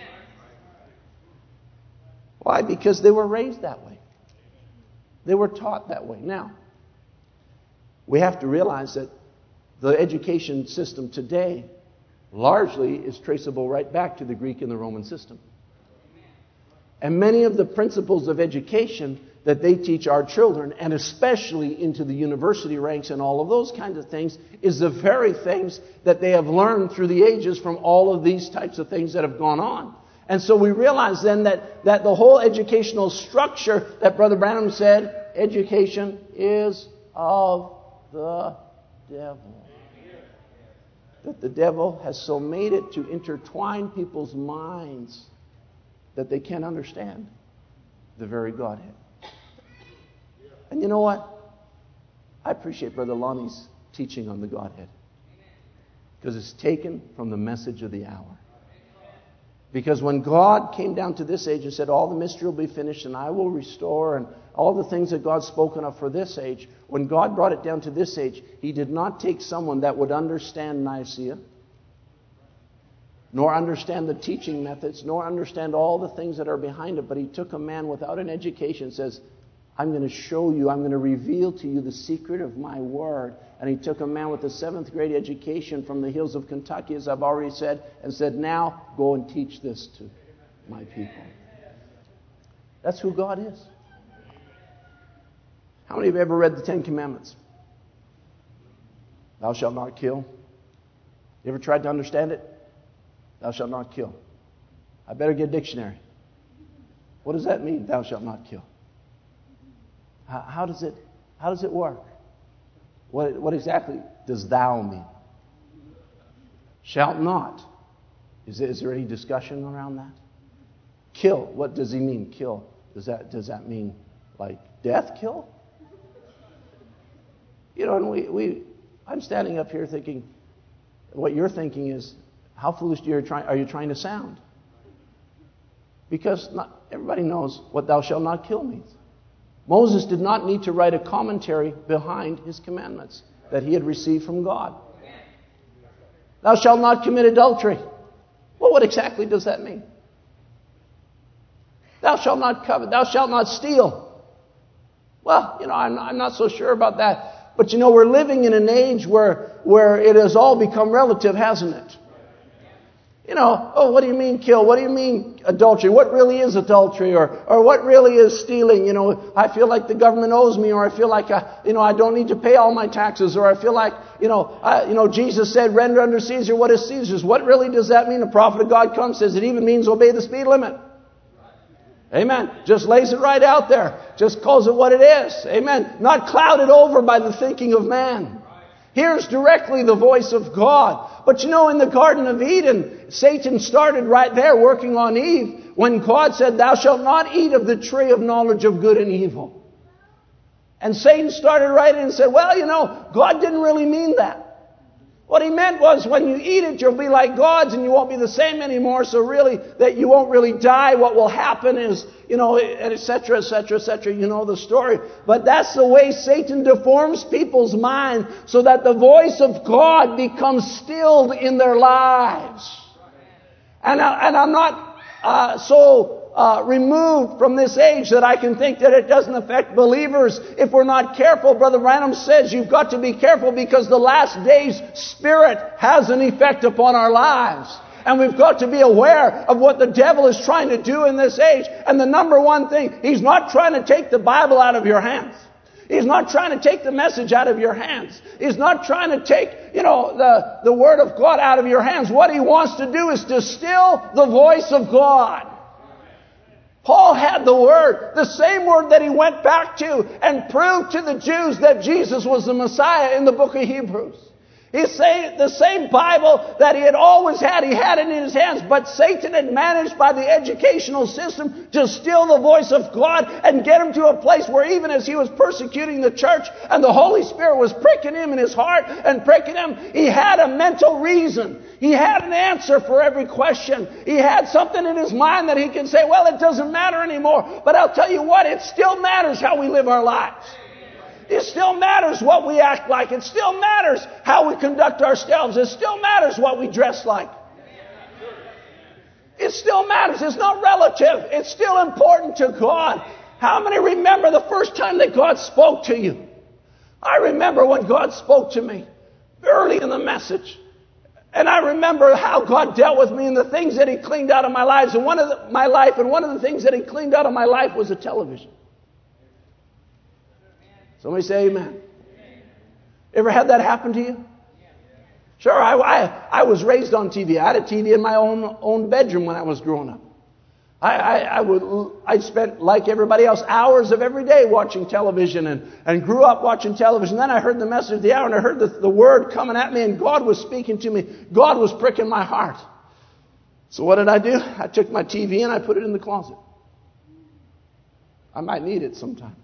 Why? Because they were raised that way. They were taught that way. Now, we have to realize that the education system today largely is traceable right back to the Greek and the Roman system. And many of the principles of education that they teach our children, and especially into the university ranks and all of those kinds of things, is the very things that they have learned through the ages from all of these types of things that have gone on. And so we realize then that the whole educational structure that Brother Branham said, education is of the devil. That the devil has so made it to intertwine people's minds that they can't understand the very Godhead. And you know what? I appreciate Brother Lonnie's teaching on the Godhead, because it's taken from the message of the hour. Because when God came down to this age and said, all the mystery will be finished and I will restore, and all the things that God's spoken of for this age, when God brought it down to this age, He did not take someone that would understand Nicaea, nor understand the teaching methods, nor understand all the things that are behind it, but He took a man without an education and says, I'm going to show you, I'm going to reveal to you the secret of my word. And He took a man with a 7th grade education from the hills of Kentucky, as I've already said, and said, now go and teach this to my people. That's who God is. How many of you have ever read the 10 Commandments? Thou shalt not kill. You ever tried to understand it? Thou shalt not kill. I better get a dictionary. What does that mean, thou shalt not kill? How does it work? What exactly does thou mean? Shalt not. Is there any discussion around that? Kill. What does he mean, kill? Does that mean like death kill? You know, and I'm standing up here thinking, what you're thinking is, how foolish are you trying to sound? Because not everybody knows what thou shalt not kill means. Moses did not need to write a commentary behind his commandments that he had received from God. Thou shalt not commit adultery. Well, what exactly does that mean? Thou shalt not covet. Thou shalt not steal. Well, I'm not so sure about that. But we're living in an age where it has all become relative, hasn't it? What do you mean kill? What do you mean adultery? What really is adultery? Or what really is stealing? I feel like the government owes me, or I feel like I don't need to pay all my taxes, or I feel like Jesus said, render unto Caesar what is Caesar's. What really does that mean? The prophet of God comes, says it even means obey the speed limit. Amen. Just lays it right out there. Just calls it what it is. Amen. Not clouded over by the thinking of man. Hears directly the voice of God. But in the Garden of Eden, Satan started right there working on Eve when God said, thou shalt not eat of the tree of knowledge of good and evil. And Satan started right in and said, well, God didn't really mean that. What he meant was when you eat it, you'll be like gods and you won't be the same anymore. So really, that you won't really die. What will happen is, et cetera, et cetera, et cetera. You know the story. But that's the way Satan deforms people's mind so that the voice of God becomes stilled in their lives. And I'm not so removed from this age that I can think that it doesn't affect believers if we're not careful. Brother Branham says you've got to be careful because the last days spirit has an effect upon our lives. And we've got to be aware of what the devil is trying to do in this age. And the number one thing, he's not trying to take the Bible out of your hands. He's not trying to take the message out of your hands. He's not trying to take, the Word of God out of your hands. What he wants to do is to still the voice of God. Paul had the Word, the same Word that he went back to and proved to the Jews that Jesus was the Messiah in the book of Hebrews. He's saying the same Bible that he had always had, he had it in his hands, but Satan had managed by the educational system to steal the voice of God and get him to a place where even as he was persecuting the church and the Holy Spirit was pricking him in his heart and pricking him, he had a mental reason. He had an answer for every question. He had something in his mind that he could say, well, it doesn't matter anymore. But I'll tell you what, it still matters how we live our lives. It still matters what we act like. It still matters how we conduct ourselves. It still matters what we dress like. It still matters. It's not relative. It's still important to God. How many remember the first time that God spoke to you? I remember when God spoke to me early in the message. And I remember how God dealt with me and the things that he cleaned out of my lives. And one of the things that he cleaned out of my life was a television. Somebody say amen. Ever had that happen to you? Sure, I was raised on TV. I had a TV in my own bedroom when I was growing up. I spent, like everybody else, hours of every day watching television and grew up watching television. Then I heard the message of the hour and I heard the word coming at me and God was speaking to me. God was pricking my heart. So what did I do? I took my TV and I put it in the closet. I might need it sometime.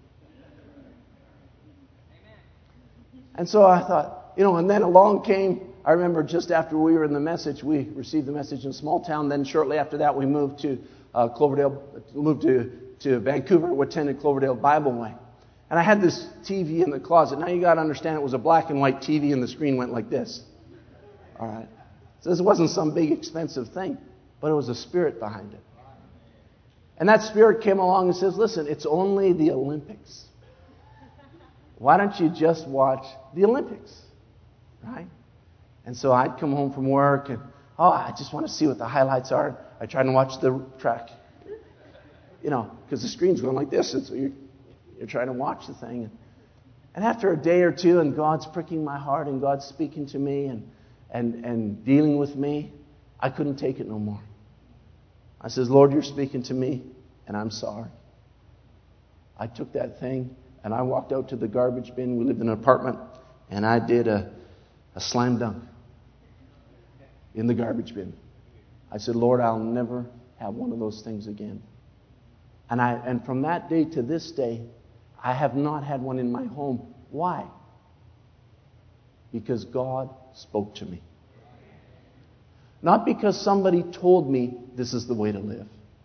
And so I thought, and then along came, I remember just after we were in the message, we received the message in small town. Then shortly after that, we moved to Cloverdale, moved to Vancouver. We attended Cloverdale Bible Way. And I had this TV in the closet. Now you got to understand it was a black and white TV and the screen went like this. All right. So this wasn't some big expensive thing, but it was a spirit behind it. And that spirit came along and says, listen, it's only the Olympics. Why don't you just watch the Olympics? Right? And so I'd come home from work and, I just want to see what the highlights are. I tried to watch the track. Because the screen's going like this. And so you're trying to watch the thing. And after a day or two, and God's pricking my heart, and God's speaking to me and dealing with me, I couldn't take it no more. I says, Lord, you're speaking to me, and I'm sorry. I took that thing, and I walked out to the garbage bin. We lived in an apartment, and I did a slam dunk in the garbage bin. I said, Lord, I'll never have one of those things again. And from that day to this day, I have not had one in my home. Why? Because God spoke to me. Not because somebody told me this is the way to live.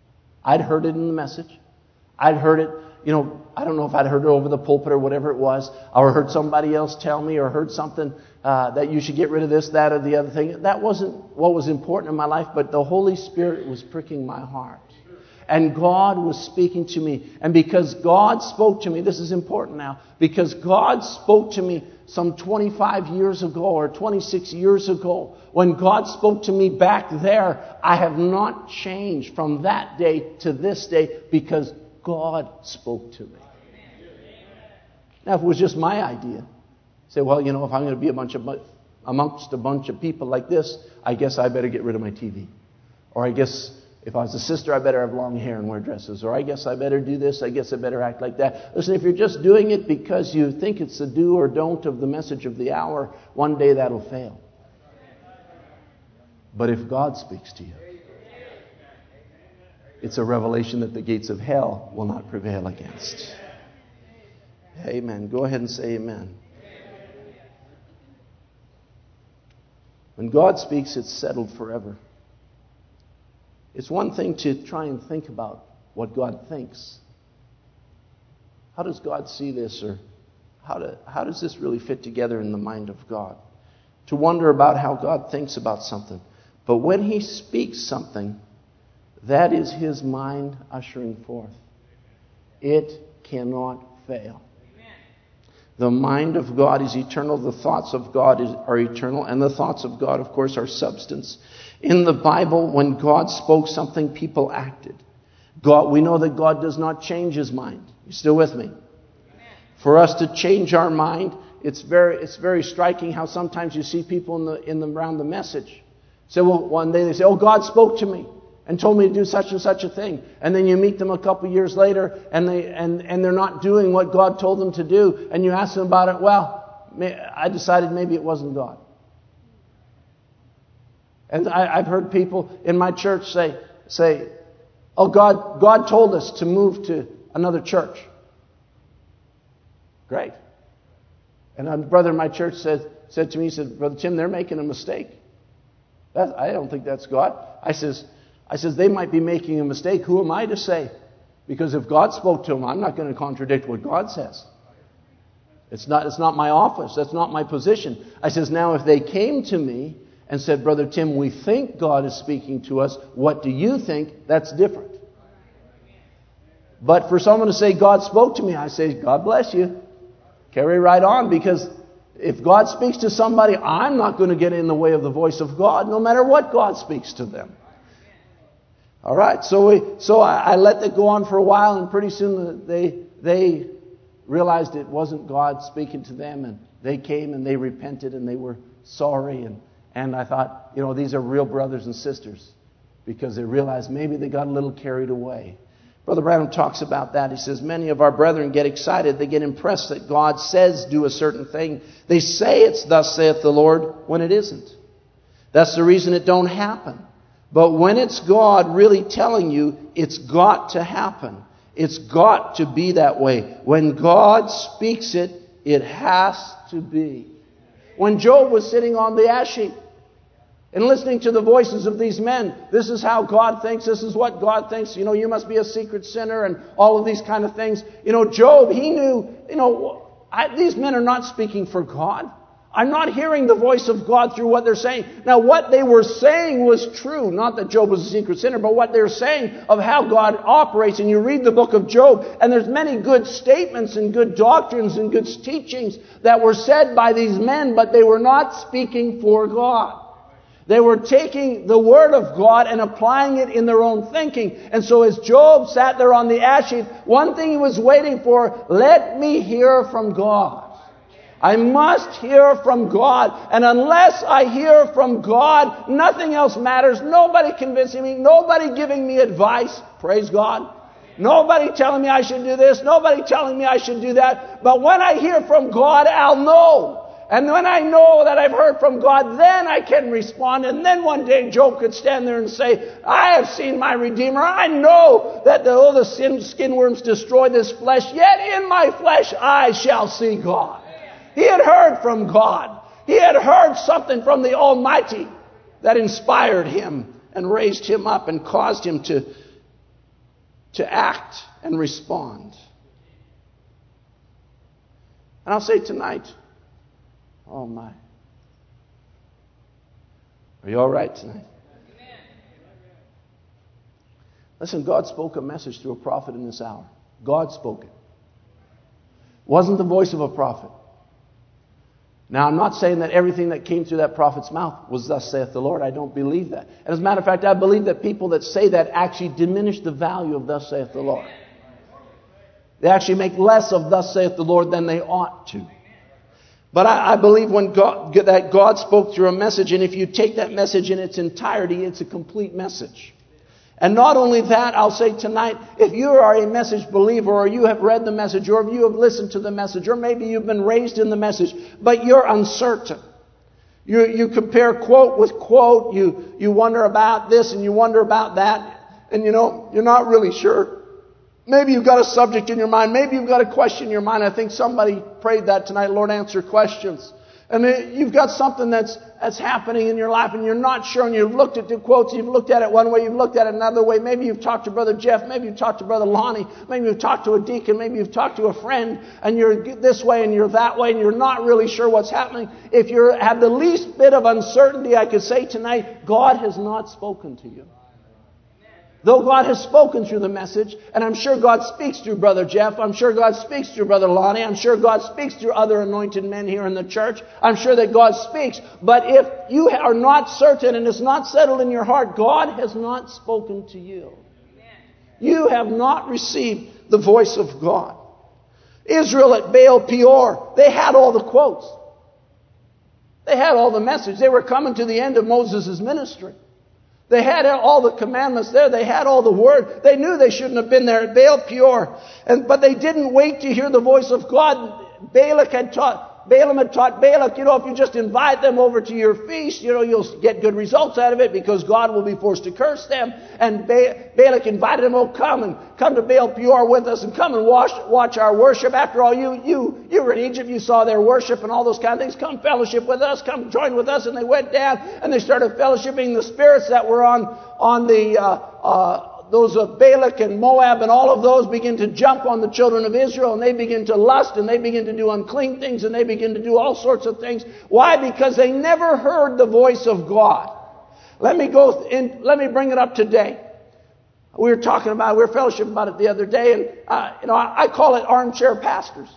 I'd heard it in the message. I'd heard it, I don't know if I'd heard it over the pulpit or whatever it was, or heard somebody else tell me, or heard something that you should get rid of this, that, or the other thing. That wasn't what was important in my life, but the Holy Spirit was pricking my heart. And God was speaking to me. And because God spoke to me, this is important now, because God spoke to me some 25 years ago or 26 years ago, when God spoke to me back there, I have not changed from that day to this day because God spoke to me. Now, if it was just my idea, say, well, if I'm going to be amongst a bunch of people like this, I guess I better get rid of my TV. Or I guess if I was a sister, I better have long hair and wear dresses. Or I guess I better do this. I guess I better act like that. Listen, if you're just doing it because you think it's a do or don't of the message of the hour, one day that'll fail. But if God speaks to you, it's a revelation that the gates of hell will not prevail against. Amen. Go ahead and say amen. When God speaks, it's settled forever. It's one thing to try and think about what God thinks. How does God see this? Or how does this really fit together in the mind of God? To wonder about how God thinks about something. But when He speaks something, that is His mind ushering forth. It cannot fail. The mind of God is eternal. The thoughts of God are eternal. And the thoughts of God, of course, are substance. In the Bible, when God spoke something, people acted. We know that God does not change His mind. You still with me? For us to change our mind, it's very striking how sometimes you see people around the message. Say, well, one day they say, oh, God spoke to me and told me to do such and such a thing. And then you meet them a couple years later and they're not doing what God told them to do. And you ask them about it. Well, I decided maybe it wasn't God. And I've heard people in my church say, oh, God told us to move to another church. Great. And a brother in my church said to me, he said, Brother Tim, they're making a mistake. I don't think that's God. I says, they might be making a mistake. Who am I to say? Because if God spoke to them, I'm not going to contradict what God says. It's not my office. That's not my position. I says, now if they came to me and said, Brother Tim, we think God is speaking to us. What do you think? That's different. But for someone to say, God spoke to me, I say, God bless you. Carry right on, because if God speaks to somebody, I'm not going to get in the way of the voice of God, no matter what God speaks to them. All right, so I let that go on for a while, and pretty soon they realized it wasn't God speaking to them, and they came and they repented and they were sorry, and I thought, these are real brothers and sisters, because they realized maybe they got a little carried away. Brother Branham talks about that. He says, many of our brethren get excited. They get impressed that God says do a certain thing. They say it's thus saith the Lord when it isn't. That's the reason it don't happen. But when it's God really telling you, it's got to happen. It's got to be that way. When God speaks it, it has to be. When Job was sitting on the ash heap and listening to the voices of these men, this is how God thinks, this is what God thinks, you must be a secret sinner and all of these kind of things. Job, he knew, these men are not speaking for God. I'm not hearing the voice of God through what they're saying. Now, what they were saying was true. Not that Job was a secret sinner, but what they're saying of how God operates. And you read the book of Job, and there's many good statements and good doctrines and good teachings that were said by these men, but they were not speaking for God. They were taking the word of God and applying it in their own thinking. And so as Job sat there on the ash heap, one thing he was waiting for, let me hear from God. I must hear from God. And unless I hear from God, nothing else matters. Nobody convincing me. Nobody giving me advice. Praise God. Nobody telling me I should do this. Nobody telling me I should do that. But when I hear from God, I'll know. And when I know that I've heard from God, then I can respond. And then one day Job could stand there and say, I have seen my Redeemer. I know that though the skin worms destroy this flesh, yet in my flesh I shall see God. He had heard from God. He had heard something from the Almighty. that inspired him and raised him up and caused him to to act and respond. And I'll say tonight, oh my. Are you all right tonight? Listen, God spoke a message through a prophet in this hour. God spoke it. It wasn't the voice of a prophet. Now, I'm not saying that everything that came through that prophet's mouth was thus saith the Lord. I don't believe that. And as a matter of fact, I believe that people that say that actually diminish the value of thus saith the Lord. They actually make less of thus saith the Lord than they ought to. But I believe when God spoke through a message, and if you take that message in its entirety, it's a complete message. And not only that, I'll say tonight, if you are a message believer, or you have read the message, or if you have listened to the message, or maybe you've been raised in the message, but you're uncertain. You compare quote with quote, you wonder about this and you wonder about that, and you're not really sure. Maybe you've got a subject in your mind, maybe you've got a question in your mind. I think somebody prayed that tonight, Lord, answer questions. And you've got something that's happening in your life and you're not sure, and you've looked at the quotes, you've looked at it one way, you've looked at it another way. Maybe you've talked to Brother Jeff, maybe you've talked to Brother Lonnie, maybe you've talked to a deacon, maybe you've talked to a friend, and you're this way and you're that way and you're not really sure what's happening. If you have the least bit of uncertainty, I could say tonight, God has not spoken to you. Though God has spoken through the message, and I'm sure God speaks through Brother Jeff, I'm sure God speaks through Brother Lonnie, I'm sure God speaks through other anointed men here in the church, I'm sure that God speaks, but if you are not certain and it's not settled in your heart, God has not spoken to you. You have not received the voice of God. Israel at Baal Peor, they had all the quotes. They had all the message. They were coming to the end of Moses' ministry. They had all the commandments there. They had all the word. They knew they shouldn't have been there at Baal Peor. But they didn't wait to hear the voice of God. Balaam had taught Balak, if you just invite them over to your feast, you'll get good results out of it because God will be forced to curse them. And Balak invited them, come to Baal Peor with us and come and watch our worship. After all, you were in Egypt, you saw their worship and all those kind of things. Come fellowship with us, come join with us. And they went down and they started fellowshipping. The spirits that were on those of Balak and Moab and all of those begin to jump on the children of Israel, and they begin to lust, and they begin to do unclean things, and they begin to do all sorts of things. Why? Because they never heard the voice of God. Let me bring it up today. We were fellowshipping about it the other day, and I call it armchair pastors.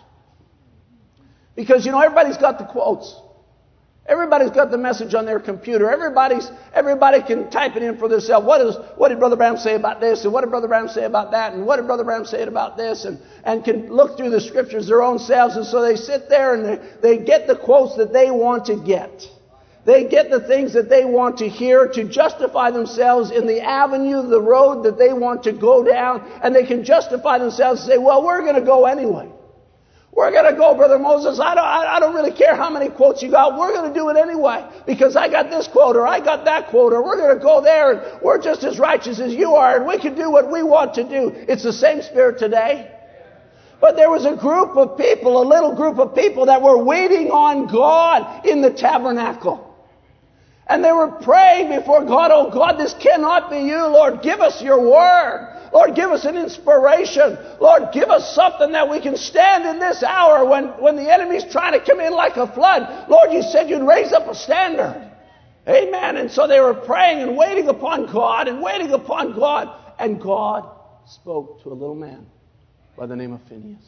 Because everybody's got the quotes. Everybody's got the message on their computer. Everybody can type it in for themselves. What did Brother Branham say about this? And what did Brother Branham say about that? And what did Brother Branham say about this? And can look through the scriptures their own selves. And so they sit there and they get the quotes that they want to get. They get the things that they want to hear to justify themselves in the avenue, the road that they want to go down. And they can justify themselves and say, well, we're going to go anyway. We're going to go, Brother Moses. I don't really care how many quotes you got. We're going to do it anyway because I got this quote or I got that quote, or we're going to go there and we're just as righteous as you are and we can do what we want to do. It's the same spirit today. But there was a little group of people that were waiting on God in the tabernacle. And they were praying before God, oh God, this cannot be you. Lord, give us your word. Lord, give us an inspiration. Lord, give us something that we can stand in this hour when the enemy's trying to come in like a flood. Lord, you said you'd raise up a standard. Amen. And so they were praying and waiting upon God and waiting upon God. And God spoke to a little man by the name of Phineas.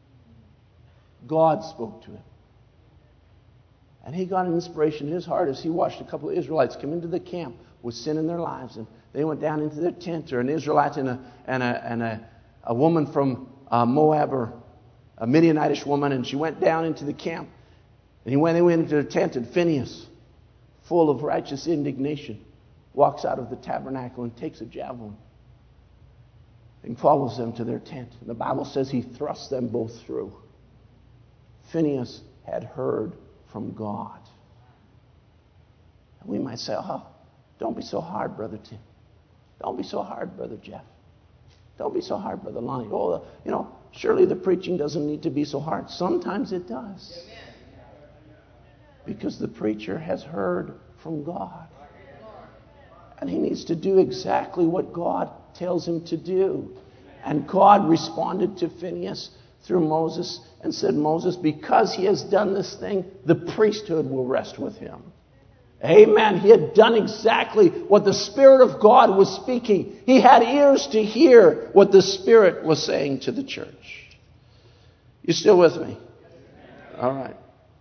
God spoke to him. And he got an inspiration in his heart as he watched a couple of Israelites come into the camp with sin in their lives. And they went down into their tent, or an Israelite and a woman from Moab, or a Midianitish woman, and she went down into the camp. And they went into their tent, and Phineas, full of righteous indignation, walks out of the tabernacle and takes a javelin and follows them to their tent. And the Bible says he thrust them both through. Phineas had heard from God. And we might say, oh, don't be so hard, Brother Tim. Don't be so hard, Brother Jeff. Don't be so hard, Brother Lonnie. Oh, surely the preaching doesn't need to be so hard. Sometimes it does. Because the preacher has heard from God. And he needs to do exactly what God tells him to do. And God responded to Phinehas through Moses and said, Moses, because he has done this thing, the priesthood will rest with him. Amen. He had done exactly what the Spirit of God was speaking. He had ears to hear what the Spirit was saying to the church. You still with me? All right.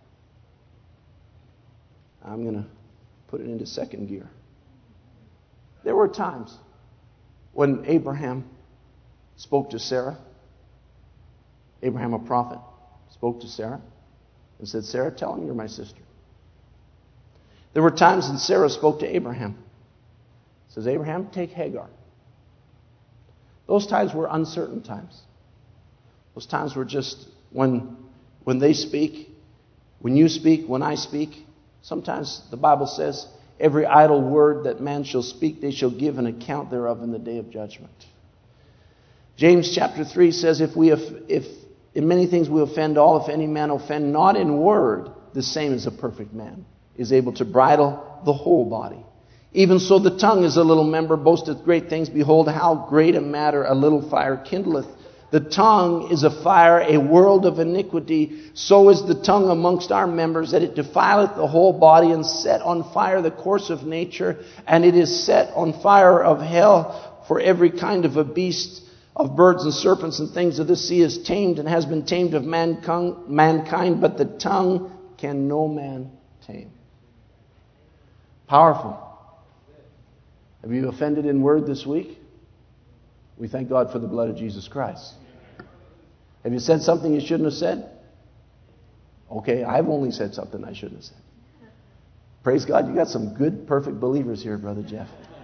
I'm going to put it into second gear. There were times when Abraham spoke to Sarah. Abraham, a prophet, spoke to Sarah and said, Sarah, tell him you're my sister. There were times when Sarah spoke to Abraham. Says, Abraham, take Hagar. Those times were uncertain times. Those times were just when they speak, when you speak, when I speak. Sometimes the Bible says, every idle word that man shall speak, they shall give an account thereof in the day of judgment. James chapter 3 says, if in many things we offend all, if any man offend not in word, the same as a perfect man is able to bridle the whole body. Even so the tongue is a little member, boasteth great things. Behold, how great a matter a little fire kindleth. The tongue is a fire, a world of iniquity. So is the tongue amongst our members, that it defileth the whole body, and set on fire the course of nature, and it is set on fire of hell. For every kind of a beast, of birds and serpents and things of the sea is tamed, and has been tamed of mankind, but the tongue can no man tame. Powerful. Have you offended in word this week? We thank God for the blood of Jesus Christ. Have you said something you shouldn't have said? Okay, I've only said something I shouldn't have said. Praise God, you got some good, perfect believers here, Brother Jeff.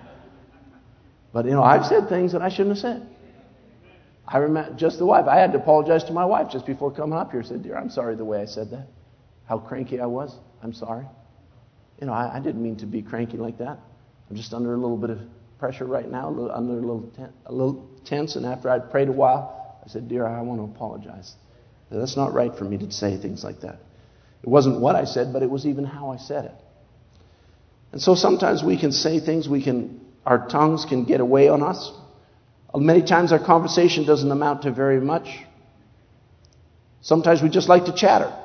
But, I've said things that I shouldn't have said. I remember just the wife. I had to apologize to my wife just before coming up here. I said, dear, I'm sorry the way I said that. How cranky I was. I'm sorry. I didn't mean to be cranky like that. I'm just under a little bit of pressure right now, a little tense. And after I'd prayed a while, I said, dear, I want to apologize. That's not right for me to say things like that. It wasn't what I said, but it was even how I said it. And so sometimes we can say things, our tongues can get away on us. Many times our conversation doesn't amount to very much. Sometimes we just like to chatter.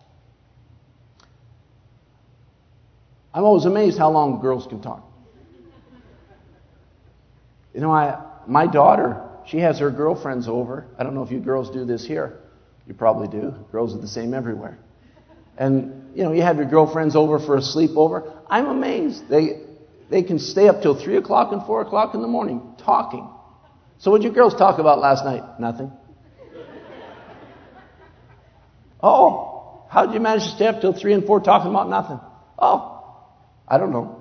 I'm always amazed how long girls can talk. My daughter, she has her girlfriends over. I don't know if you girls do this here. You probably do. Girls are the same everywhere. And, you have your girlfriends over for a sleepover. I'm amazed. They can stay up till 3 o'clock and 4 o'clock in the morning talking. So what did you girls talk about last night? Nothing. Oh, how did you manage to stay up till 3 and 4 talking about nothing? Oh, I don't know.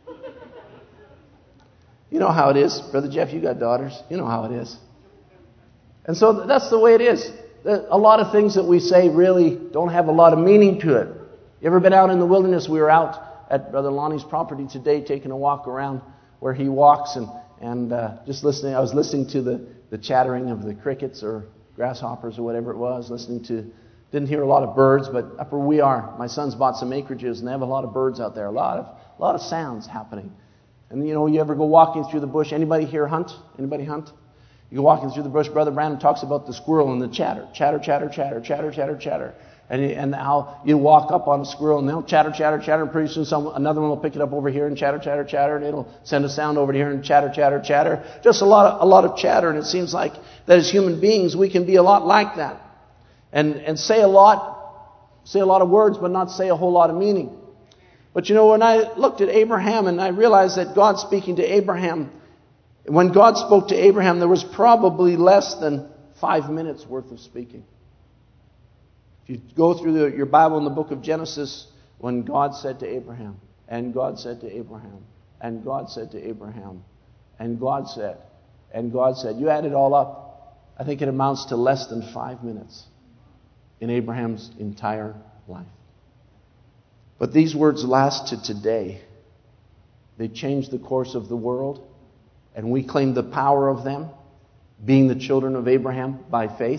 You know how it is. Brother Jeff, you got daughters. You know how it is. And so that's the way it is. A lot of things that we say really don't have a lot of meaning to it. You ever been out in the wilderness? We were out at Brother Lonnie's property today taking a walk around where he walks and just listening. I was listening to the chattering of the crickets or grasshoppers or whatever it was. Didn't hear a lot of birds, but up where we are, my son's bought some acreages and they have a lot of birds out there. A lot of sounds happening. And you ever go walking through the bush? Anybody here hunt? Anybody hunt? You go walking through the bush. Brother Branham talks about the squirrel and the chatter. Chatter, chatter, chatter, chatter, chatter, chatter. And how you walk up on a squirrel and they'll chatter, chatter, chatter. And pretty soon another one will pick it up over here and chatter, chatter, chatter. And it'll send a sound over to here and chatter, chatter, chatter. Just a lot of chatter. And it seems like that as human beings we can be a lot like that. And say a lot of words but not say a whole lot of meaning. But when I looked at Abraham and I realized that God speaking to Abraham, when God spoke to Abraham, there was probably less than 5 minutes worth of speaking. If you go through your Bible in the book of Genesis, when God said to Abraham, and God said to Abraham, and God said to Abraham, and God said, you add it all up, I think it amounts to less than 5 minutes in Abraham's entire life. But these words last to today. They changed the course of the world, and we claim the power of them, being the children of Abraham by faith.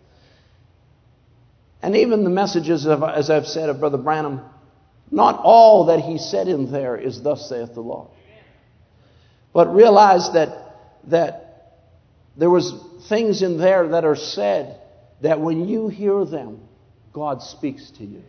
And even the messages, as I've said, of Brother Branham, not all that he said in there is thus saith the Lord. But realize that there was things in there that are said that when you hear them, God speaks to you.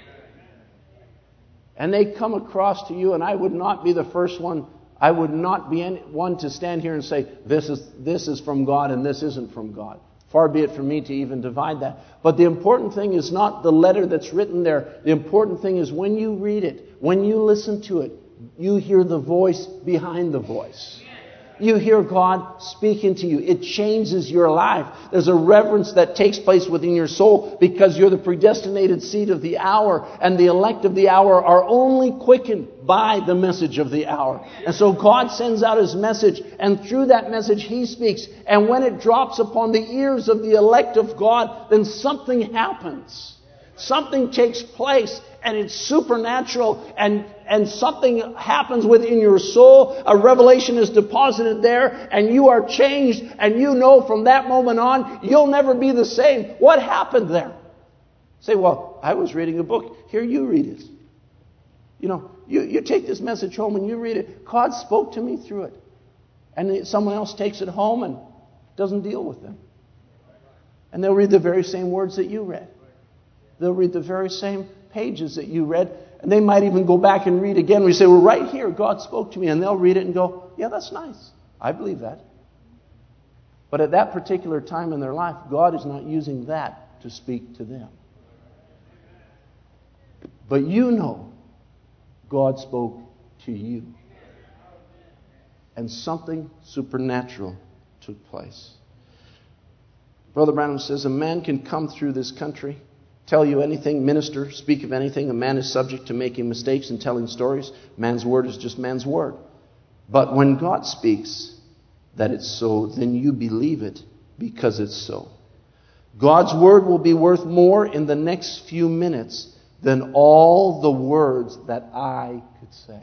And they come across to you, and I would not be the first one. I would not be one to stand here and say, this is from God and this isn't from God. Far be it from me to even divide that. But the important thing is not the letter that's written there. The important thing is when you read it, when you listen to it, you hear the voice behind the voice. You hear God speaking to you. It changes your life. There's a reverence that takes place within your soul because you're the predestinated seed of the hour, and the elect of the hour are only quickened by the message of the hour. And so God sends out His message, and through that message He speaks. And when it drops upon the ears of the elect of God, then something happens. Something takes place, and it's supernatural, and something happens within your soul. A revelation is deposited there, and you are changed, and you know from that moment on, you'll never be the same. What happened there? Say, well, I was reading a book. Here, you read it. You know, you take this message home and you read it. God spoke to me through it. And someone else takes it home and doesn't deal with them. And they'll read the very same words that you read. They'll read the very same pages that you read, and they might even go back and read again. We say, well, right here, God spoke to me, and they'll read it and go, yeah, that's nice. I believe that. But at that particular time in their life, God is not using that to speak to them. But you know God spoke to you. And something supernatural took place. Brother Branham says, a man can come through this country, tell you anything, minister, speak of anything. A man is subject to making mistakes and telling stories. Man's word is just man's word. But when God speaks that it's so, then you believe it because it's so. God's word will be worth more in the next few minutes than all the words that I could say.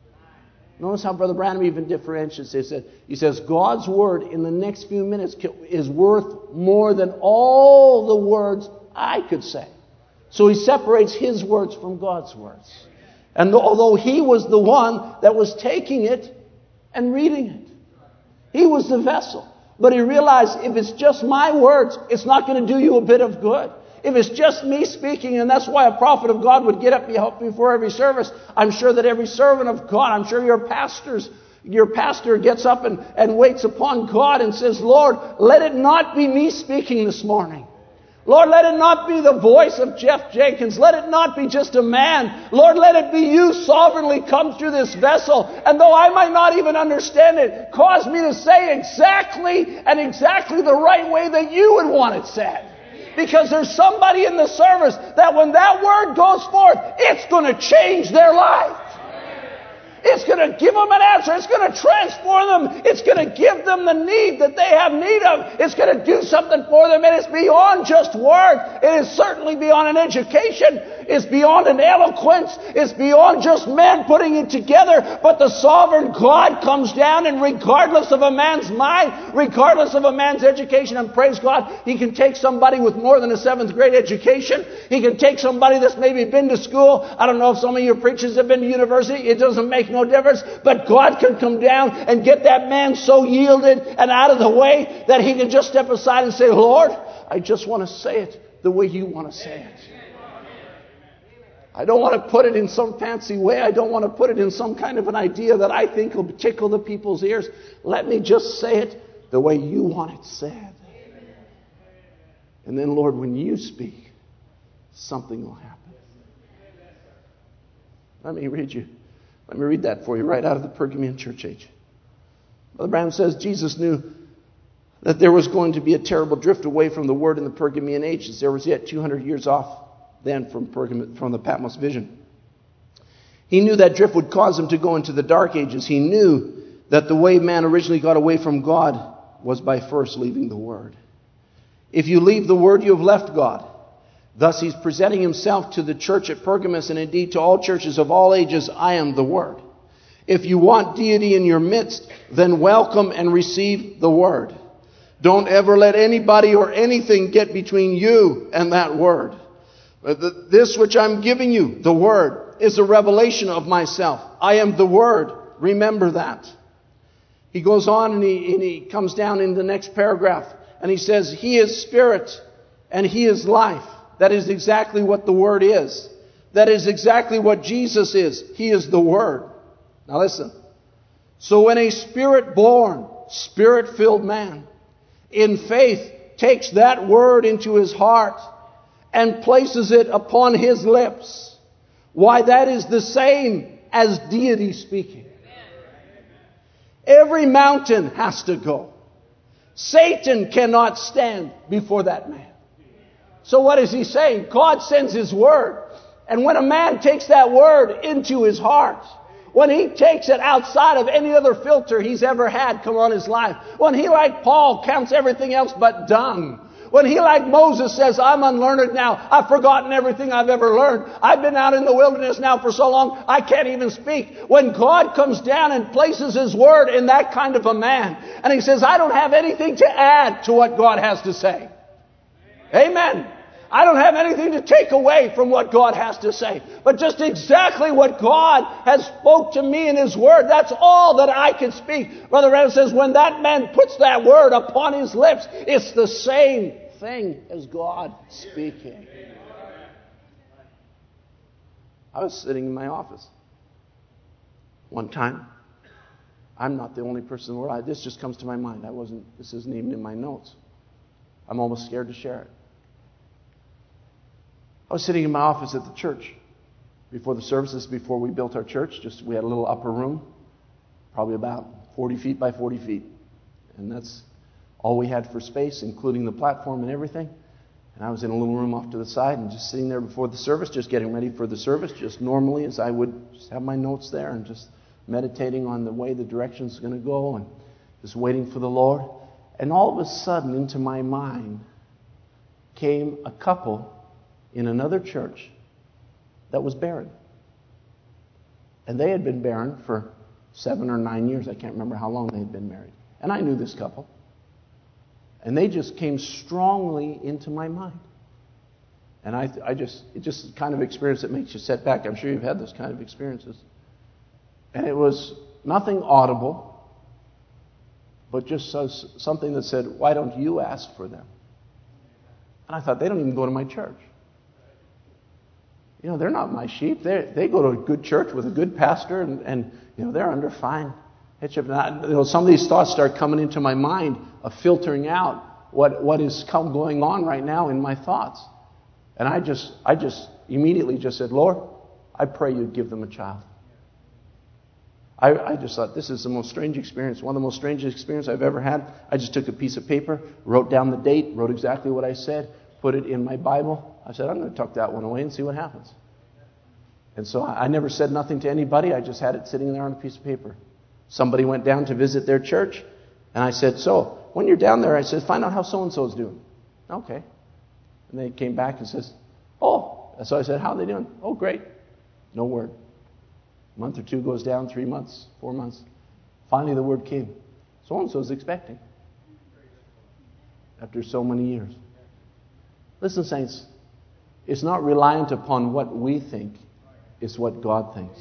Notice how Brother Branham even differentiates. He says, God's word in the next few minutes is worth more than all the words I could say. So he separates his words from God's words. And although he was the one that was taking it and reading it, he was the vessel. But he realized if it's just my words, it's not going to do you a bit of good. If it's just me speaking, and that's why a prophet of God would get up before every service. I'm sure that every servant of God, I'm sure your pastor gets up and waits upon God and says, Lord, let it not be me speaking this morning. Lord, let it not be the voice of Jeff Jenkins. Let it not be just a man. Lord, let it be you sovereignly come through this vessel. And though I might not even understand it, cause me to say exactly the right way that you would want it said. Because there's somebody in the service that when that word goes forth, it's going to change their life. It's going to give them an answer. It's going to transform them. It's going to give them the need that they have need of. It's going to do something for them. And it's beyond just words. It is certainly beyond an education. It's beyond an eloquence. It's beyond just men putting it together. But the sovereign God comes down, and regardless of a man's mind, regardless of a man's education, and praise God, He can take somebody with more than a 7th grade education. He can take somebody that's maybe been to school. I don't know if some of your preachers have been to university. It doesn't make no difference. But God can come down and get that man so yielded and out of the way that he can just step aside and say, Lord, I just want to say it the way you want to say it. I don't want to put it in some fancy way. I don't want to put it in some kind of an idea that I think will tickle the people's ears. Let me just say it the way you want it said. And then, Lord, when you speak, something will happen. Let me read that for you right out of the Pergamean church age. Brother Branham says Jesus knew that there was going to be a terrible drift away from the word in the Pergamean age, as there was yet 200 years off then from the Patmos vision. He knew that drift would cause him to go into the dark ages. He knew that the way man originally got away from God was by first leaving the word. If you leave the word, you have left God. Thus he's presenting himself to the church at Pergamos, and indeed to all churches of all ages. I am the word. If you want deity in your midst, then welcome and receive the word. Don't ever let anybody or anything get between you and that word. This which I'm giving you, the word, is a revelation of myself. I am the word. Remember that. He goes on and he comes down in the next paragraph and he says, He is spirit and He is life. That is exactly what the Word is. That is exactly what Jesus is. He is the Word. Now listen. So when a Spirit-born, Spirit-filled man in faith takes that Word into his heart and places it upon his lips, why, that is the same as deity speaking. Every mountain has to go. Satan cannot stand before that man. So what is he saying? God sends His Word. And when a man takes that Word into his heart, when he takes it outside of any other filter he's ever had come on his life, when he, like Paul, counts everything else but dung, when he, like Moses, says, I'm unlearned now, I've forgotten everything I've ever learned, I've been out in the wilderness now for so long, I can't even speak. When God comes down and places His Word in that kind of a man, and he says, I don't have anything to add to what God has to say. Amen. I don't have anything to take away from what God has to say. But just exactly what God has spoke to me in His Word, that's all that I can speak. Brother Branham says, when that man puts that Word upon his lips, it's the same thing as God speaking. I was sitting in my office one time. I'm not the only person in the world. This just comes to my mind. This isn't even in my notes. I'm almost scared to share it. I was sitting in my office at the church before the services, before we built our church. We had a little upper room, probably about 40 feet by 40 feet. And that's all we had for space, including the platform and everything. And I was in a little room off to the side and just sitting there before the service, just getting ready for the service, just normally as I would just have my notes there and just meditating on the way the direction's going to go and just waiting for the Lord. And all of a sudden, into my mind came a couple in another church that was barren. And they had been barren for 7 or 9 years. I can't remember how long they had been married. And I knew this couple. And they just came strongly into my mind. And it just kind of experience that makes you sit back. I'm sure you've had those kind of experiences. And it was nothing audible, but just something that said, why don't you ask for them? And I thought, they don't even go to my church. You know, they're not my sheep. They go to a good church with a good pastor, and you know, they're under fine headship. And some of these thoughts start coming into my mind of filtering out what is going on right now in my thoughts. And I just immediately just said, Lord, I pray you'd give them a child. I just thought, this is the most strange experience, one of the most strangest experiences I've ever had. I just took a piece of paper, wrote down the date, wrote exactly what I said, put it in my Bible. I said, I'm going to tuck that one away and see what happens. And so I never said nothing to anybody. I just had it sitting there on a piece of paper. Somebody went down to visit their church, and I said, so, when you're down there, I said, find out how so-and-so is doing. Okay. And they came back and says, oh. So I said, how are they doing? Oh, great. No word. A month or two goes down, 3 months, 4 months. Finally, the word came. So-and-so is expecting. After so many years. Listen, saints, it's not reliant upon what we think, it's what God thinks.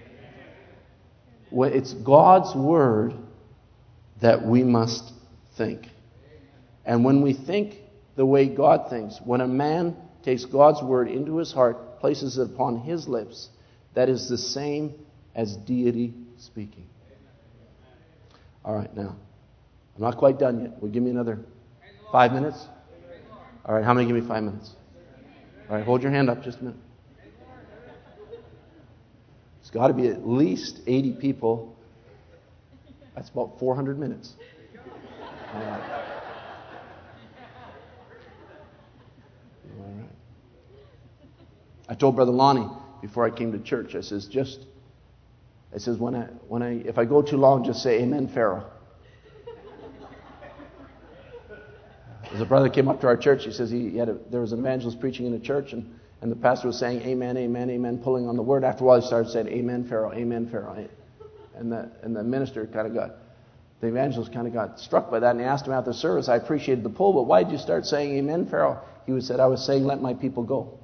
It's God's Word that we must think. And when we think the way God thinks, when a man takes God's Word into his heart, places it upon his lips, that is the same as deity speaking. All right, now, I'm not quite done yet. Will you give me another 5 minutes? All right, how many give me 5 minutes? All right, hold your hand up just a minute. It's got to be at least 80 people. That's about 400 minutes. All right. All right. I told Brother Lonnie before I came to church, I says, if I go too long, just say amen, Pharaoh. As a brother came up to our church, he says there was an evangelist preaching in a church, and the pastor was saying amen, amen, amen, pulling on the word. After a while, he started saying amen, Pharaoh, amen, Pharaoh. And the minister the evangelist kind of got struck by that, and he asked him after the service, I appreciated the pull, but why did you start saying amen, Pharaoh? He said, I was saying, let my people go.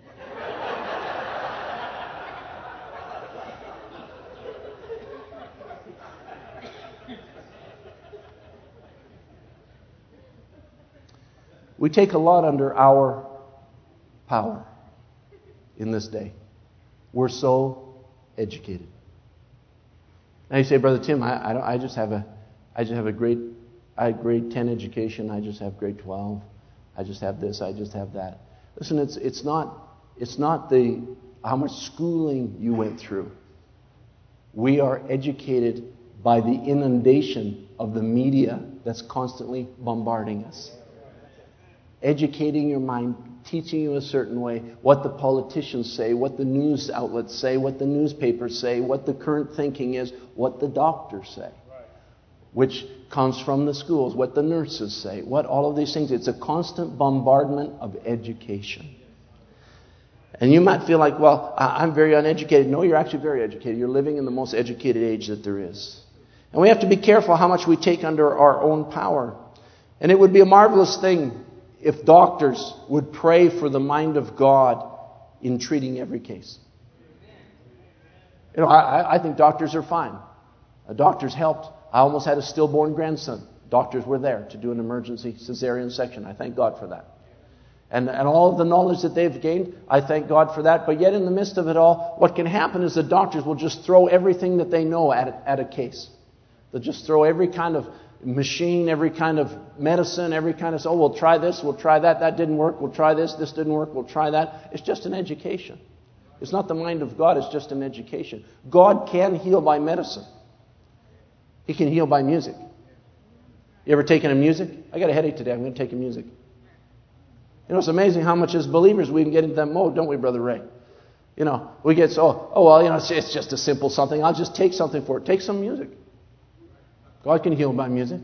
We take a lot under our power in this day. We're so educated. Now you say, Brother Tim, I just have a grade 10 education. I just have grade 12. I just have this. I just have that. Listen, it's not how much schooling you went through. We are educated by the inundation of the media that's constantly bombarding us. Educating your mind, teaching you a certain way, what the politicians say, what the news outlets say, what the newspapers say, what the current thinking is, what the doctors say, which comes from the schools, what the nurses say, what all of these things. It's a constant bombardment of education. And you might feel like, well, I'm very uneducated. No, you're actually very educated. You're living in the most educated age that there is. And we have to be careful how much we take under our own power. And it would be a marvelous thing if doctors would pray for the mind of God in treating every case. You know, I think doctors are fine. Doctors helped. I almost had a stillborn grandson. Doctors were there to do an emergency cesarean section. I thank God for that. And all of the knowledge that they've gained, I thank God for that. But yet in the midst of it all, what can happen is the doctors will just throw everything that they know at a case. They'll just throw every kind of machine, every kind of medicine, every kind of, we'll try this, we'll try that, that didn't work, we'll try this didn't work, we'll try that. It's just an education. It's not the mind of God, it's just an education. God can heal by medicine. He can heal by music. You ever taken a music? I got a headache today, I'm going to take a music. You know, it's amazing how much as believers we can get into that mode, don't we, Brother Ray? You know, we get so, it's just a simple something. I'll just take something for it. Take some music. God can heal by music.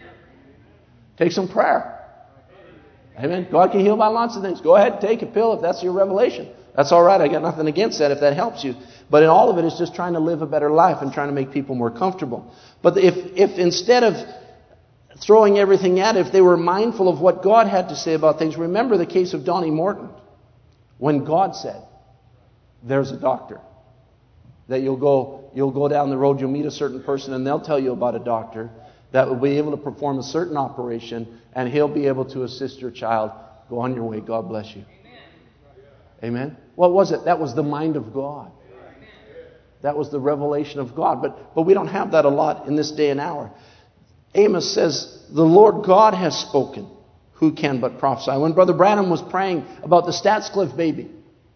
Take some prayer. Amen. God can heal by lots of things. Go ahead, take a pill if that's your revelation. That's all right. I got nothing against that if that helps you. But in all of it, it's just trying to live a better life and trying to make people more comfortable. But if instead of throwing everything at it, if they were mindful of what God had to say about things, remember the case of Donnie Morton. When God said, there's a doctor, that you'll go down the road, you'll meet a certain person, and they'll tell you about a doctor that will be able to perform a certain operation, and he'll be able to assist your child. Go on your way. God bless you. Amen. What was it? That was the mind of God. That was the revelation of God. But we don't have that a lot in this day and hour. Amos says, the Lord God has spoken. Who can but prophesy? When Brother Branham was praying about the Statscliffe baby,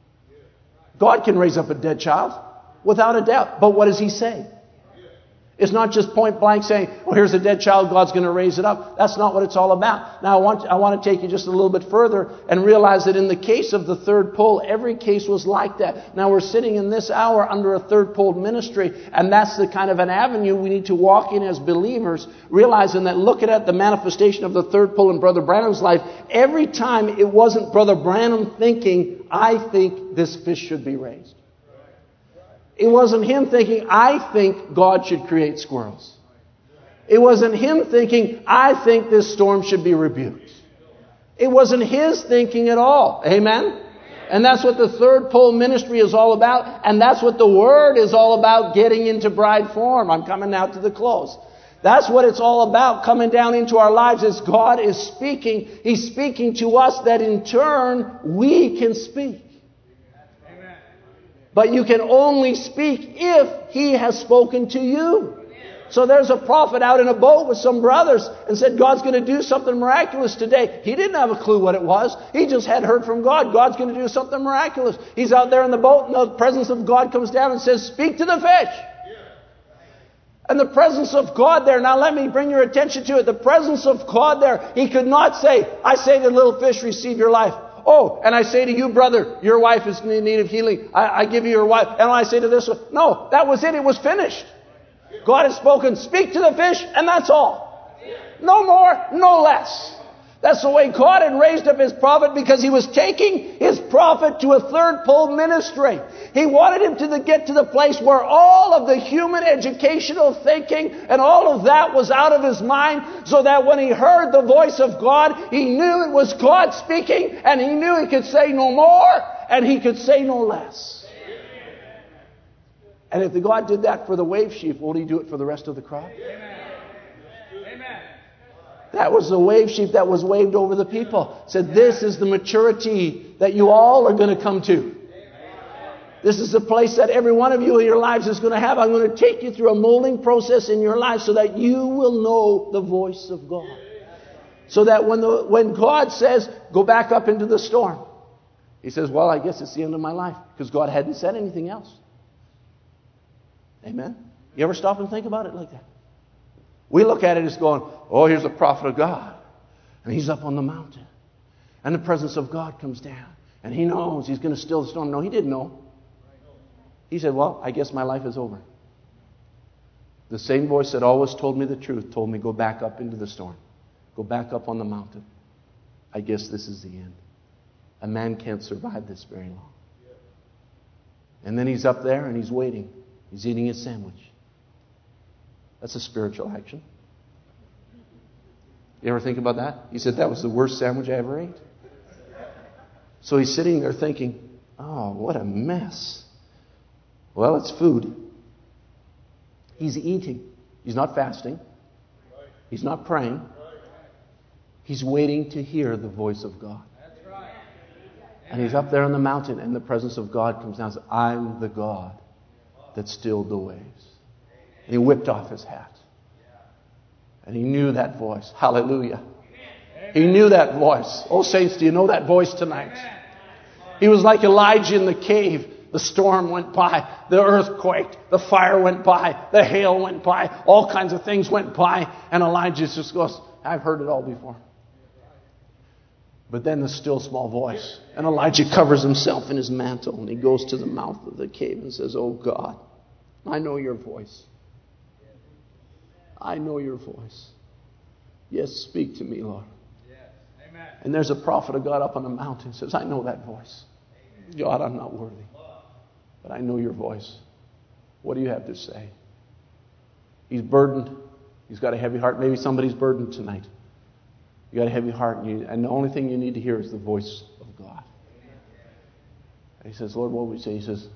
God can raise up a dead child, without a doubt. But what does He say? It's not just point blank saying, here's a dead child, God's going to raise it up. That's not what it's all about. Now I want to take you just a little bit further and realize that in the case of the third pull, every case was like that. Now we're sitting in this hour under a third pull ministry, and that's the kind of an avenue we need to walk in as believers, realizing that looking at the manifestation of the third pull in Brother Branham's life, every time it wasn't Brother Branham thinking, I think this fish should be raised. It wasn't him thinking, I think God should create squirrels. It wasn't him thinking, I think this storm should be rebuked. It wasn't his thinking at all. Amen? And that's what the third pull ministry is all about. And that's what the Word is all about, getting into bride form. I'm coming now to the close. That's what it's all about, coming down into our lives as God is speaking. He's speaking to us that in turn we can speak. But you can only speak if He has spoken to you. So there's a prophet out in a boat with some brothers and said, God's going to do something miraculous today. He didn't have a clue what it was. He just had heard from God. God's going to do something miraculous. He's out there in the boat and the presence of God comes down and says, speak to the fish. And the presence of God there, now let me bring your attention to it. The presence of God there, He could not say, I say to the little fish, receive your life. Oh, and I say to you, brother, your wife is in need of healing. I give you your wife. And I say to this one, no, that was it. It was finished. God has spoken. Speak to the fish, and that's all. No more, no less. That's the way God had raised up His prophet, because He was taking His prophet to a third pull ministry. He wanted him to get to the place where all of the human educational thinking and all of that was out of his mind, so that when he heard the voice of God, he knew it was God speaking, and he knew he could say no more and he could say no less. And if the God did that for the wave sheaf, won't He do it for the rest of the crop? That was the wave sheep that was waved over the people. Said, this is the maturity that you all are going to come to. This is the place that every one of you in your lives is going to have. I'm going to take you through a molding process in your life so that you will know the voice of God. So that when God says, go back up into the storm, He says, well, I guess it's the end of my life. Because God hadn't said anything else. Amen? You ever stop and think about it like that? We look at it as going, oh, here's a prophet of God. And he's up on the mountain. And the presence of God comes down. And he knows he's going to still the storm. No, he didn't know. He said, well, I guess my life is over. The same voice that always told me the truth told me, go back up into the storm. Go back up on the mountain. I guess this is the end. A man can't survive this very long. And then he's up there and he's waiting. He's eating his sandwich. That's a spiritual action. You ever think about that? He said, that was the worst sandwich I ever ate. So he's sitting there thinking, oh, what a mess. Well, it's food. He's eating. He's not fasting. He's not praying. He's waiting to hear the voice of God. And he's up there on the mountain and the presence of God comes down and says, I'm the God that stilled the waves. And he whipped off his hat. And he knew that voice. Hallelujah. He knew that voice. Oh, saints, do you know that voice tonight? He was like Elijah in the cave. The storm went by. The earth quaked. The fire went by. The hail went by. All kinds of things went by. And Elijah just goes, I've heard it all before. But then the still small voice. And Elijah covers himself in his mantle. And he goes to the mouth of the cave and says, oh God, I know your voice. I know your voice. Yes, speak to me, Lord. And there's a prophet of God up on the mountain who says, I know that voice. God, I'm not worthy. But I know your voice. What do you have to say? He's burdened. He's got a heavy heart. Maybe somebody's burdened tonight. You got a heavy heart. And the only thing you need to hear is the voice of God. And he says, Lord, what would we say? He says,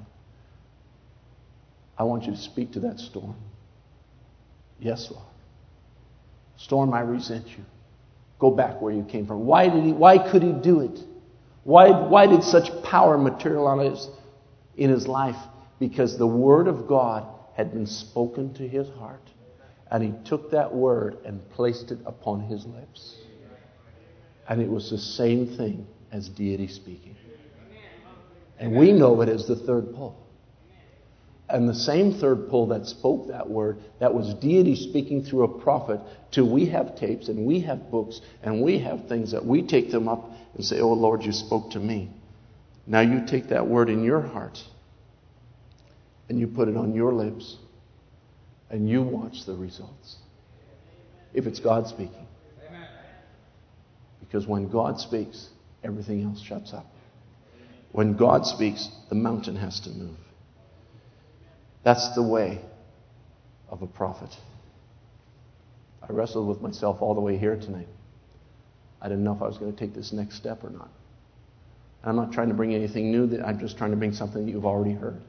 I want you to speak to that storm. Yes, Lord. Storm, I resent you. Go back where you came from. Why could he do it? Why did such power materialize in his life? Because the word of God had been spoken to his heart. And he took that word and placed it upon his lips. And it was the same thing as deity speaking. And we know it as the third pull. And the same third pull that spoke that word, that was deity speaking through a prophet, till we have tapes and we have books and we have things that we take them up and say, oh Lord, you spoke to me. Now you take that word in your heart and you put it on your lips and you watch the results. If it's God speaking. Because when God speaks, everything else shuts up. When God speaks, the mountain has to move. That's the way of a prophet. I wrestled with myself all the way here tonight. I didn't know if I was going to take this next step or not. And I'm not trying to bring anything new. I'm just trying to bring something that you've already heard.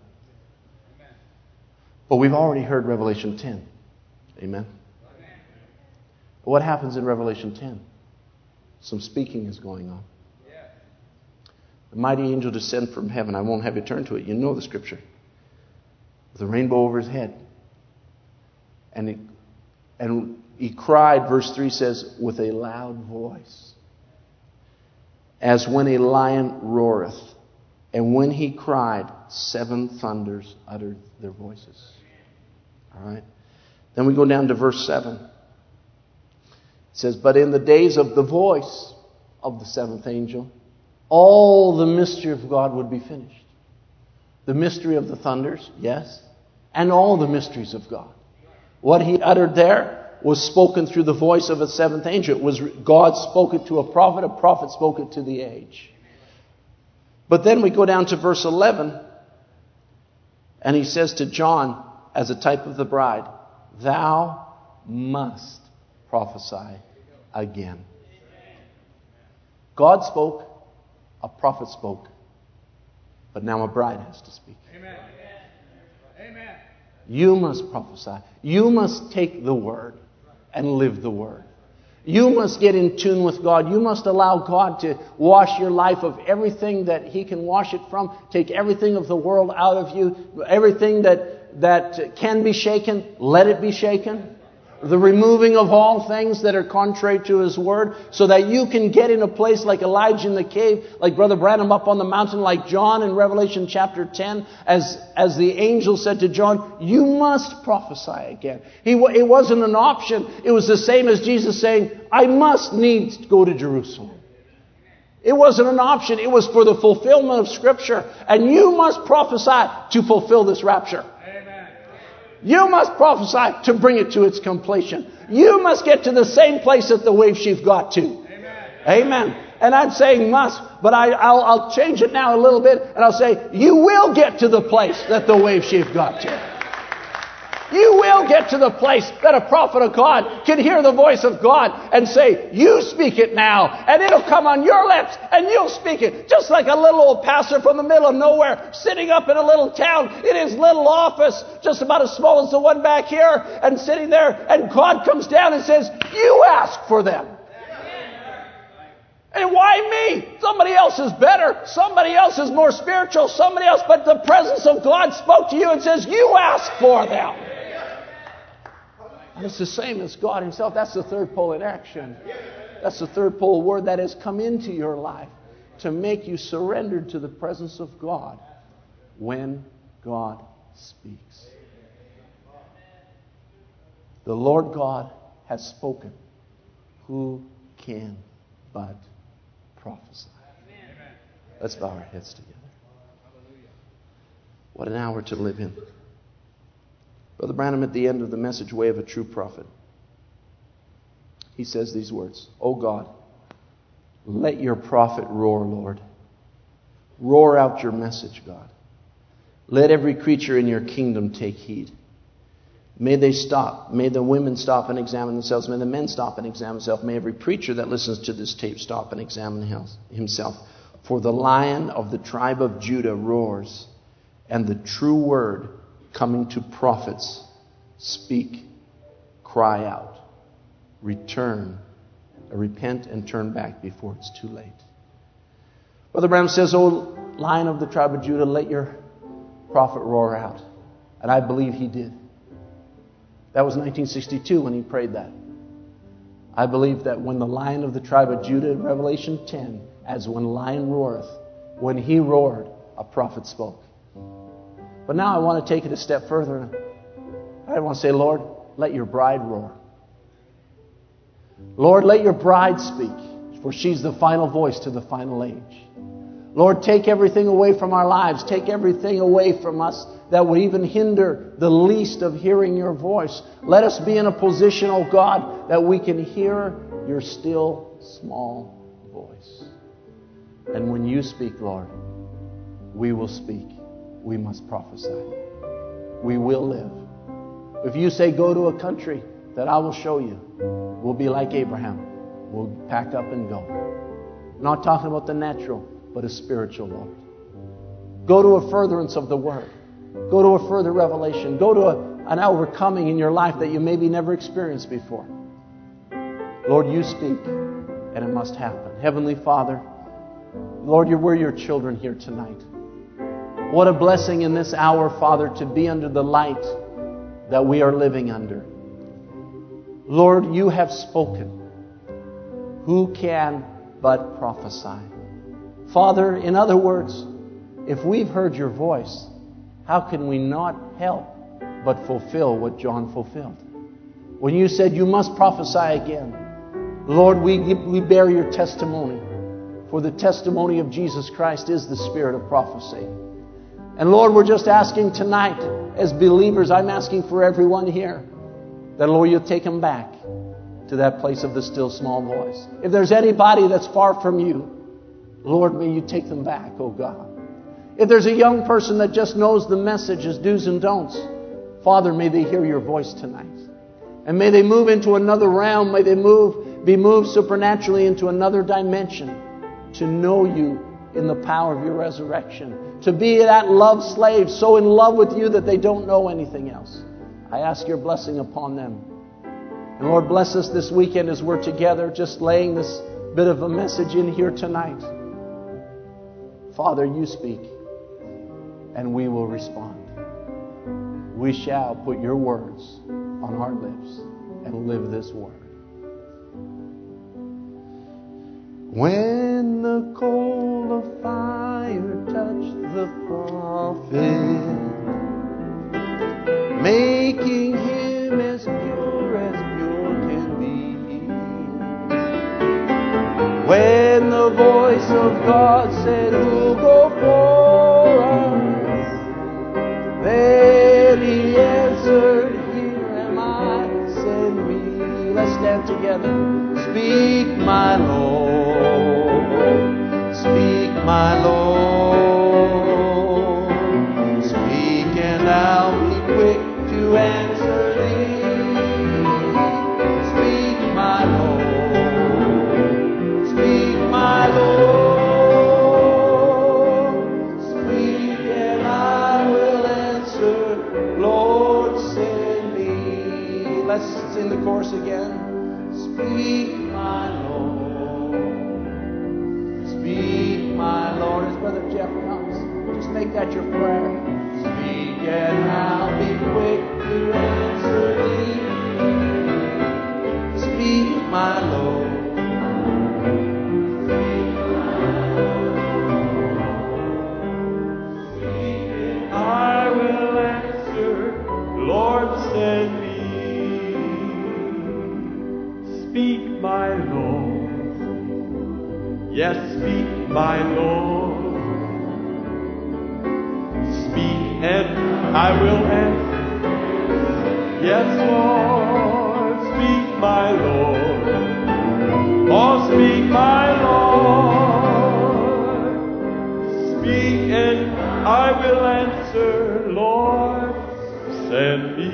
But we've already heard Revelation 10. Amen? But what happens in Revelation 10? Some speaking is going on. The mighty angel descended from heaven. I won't have you turn to it. You know the scripture. With a rainbow over his head. And he cried, verse 3 says, with a loud voice, as when a lion roareth. And when he cried, 7 thunders uttered their voices. All right. Then we go down to verse 7. It says, but in the days of the voice of the 7th angel, all the mystery of God would be finished. The mystery of the thunders, yes. And all the mysteries of God. What he uttered there was spoken through the voice of a 7th angel. It was God spoke it to a prophet spoke it to the age. But then we go down to verse 11. And he says to John, as a type of the bride, thou must prophesy again. God spoke, a prophet spoke, but now a bride has to speak. Amen. Amen. You must prophesy. You must take the word and live the word. You must get in tune with God. You must allow God to wash your life of everything that He can wash it from. Take everything of the world out of you. Everything that can be shaken, let it be shaken. The removing of all things that are contrary to His Word, so that you can get in a place like Elijah in the cave, like Brother Branham up on the mountain, like John in Revelation chapter 10, as the angel said to John, you must prophesy again. It wasn't an option. It was the same as Jesus saying, I must needs go to Jerusalem. It wasn't an option. It was for the fulfillment of Scripture. And you must prophesy to fulfill this rapture. You must prophesy to bring it to its completion. You must get to the same place that the wave sheaf got to. Amen. And I'm saying must, but I'll change it now a little bit, and I'll say you will get to the place that the wave sheaf got to. You will get to the place that a prophet of God can hear the voice of God and say, you speak it now. And it'll come on your lips and you'll speak it. Just like a little old pastor from the middle of nowhere sitting up in a little town in his little office, just about as small as the one back here, and sitting there, and God comes down and says, you ask for them. And why me? Somebody else is better. Somebody else is more spiritual. Somebody else. But the presence of God spoke to you and says, you ask for them. And it's the same as God Himself. That's the third pole in action. That's the third pole word that has come into your life to make you surrendered to the presence of God when God speaks. The Lord God has spoken. Who can but prophesy? Let's bow our heads together. What an hour to live in. Brother Branham, at the end of the message, Way of a True Prophet, he says these words, "O God, let your prophet roar, Lord. Roar out your message, God. Let every creature in your kingdom take heed. May they stop. May the women stop and examine themselves. May the men stop and examine themselves. May every preacher that listens to this tape stop and examine himself. For the Lion of the tribe of Judah roars, and the true word coming to prophets, speak, cry out, repent and turn back before it's too late." Brother Branham says, "O Lion of the tribe of Judah, let your prophet roar out." And I believe he did. That was 1962 when he prayed that. I believe that when the Lion of the tribe of Judah in Revelation 10, as when lion roareth, when he roared, a prophet spoke. But now I want to take it a step further. I want to say, Lord, let your bride roar. Lord, let your bride speak, for she's the final voice to the final age. Lord, take everything away from our lives. Take everything away from us that would even hinder the least of hearing your voice. Let us be in a position, oh God, that we can hear your still small voice. And when you speak, Lord, we will speak. We must prophesy. We will live. If you say, go to a country that I will show you, we'll be like Abraham. We'll pack up and go. I'm not talking about the natural, but a spiritual, Lord. Go to a furtherance of the Word. Go to a further revelation. Go to an overcoming in your life that you maybe never experienced before. Lord, you speak, and it must happen. Heavenly Father, Lord, we're your children here tonight. What a blessing in this hour, Father, to be under the light that we are living under. Lord, you have spoken. Who can but prophesy? Father, in other words, if we've heard your voice, how can we not help but fulfill what John fulfilled? When you said you must prophesy again, Lord, we bear your testimony. For the testimony of Jesus Christ is the spirit of prophecy. And Lord, we're just asking tonight, as believers, I'm asking for everyone here, that Lord, you'll take them back to that place of the still small voice. If there's anybody that's far from you, Lord, may you take them back, oh God. If there's a young person that just knows the message's do's and don'ts, Father, may they hear your voice tonight. And may they move into another realm. May they be moved supernaturally into another dimension to know you in the power of your resurrection. To be that love slave, so in love with you that they don't know anything else. I ask your blessing upon them. And Lord, bless us this weekend as we're together, just laying this bit of a message in here tonight. Father, you speak, and we will respond. We shall put your words on our lips and live this word. When the coal of fire touched the prophet, making him as pure can be. When the voice of God said, who'll go for us? Then he answered, here am I, send me. Let's stand together. Speak, my Lord. Speak, my Lord. Speak, and I'll be quick to answer thee. Speak, my Lord. Speak, my Lord. Speak, and I will answer. Lord, send me. Let's sing the chorus again. Speak, my Lord. Speak, my Lord. As Brother Jeff comes, just make that your prayer. Speak, and I'll be quick to answer thee. Speak, my Lord. Speak, my Lord. Speak, and I will answer. Lord, send me. Speak, my Lord. Yes, speak, my Lord. Speak, and I will answer. Yes, Lord. Speak, my Lord. Oh, speak, my Lord. Speak, and I will answer. Lord, send me.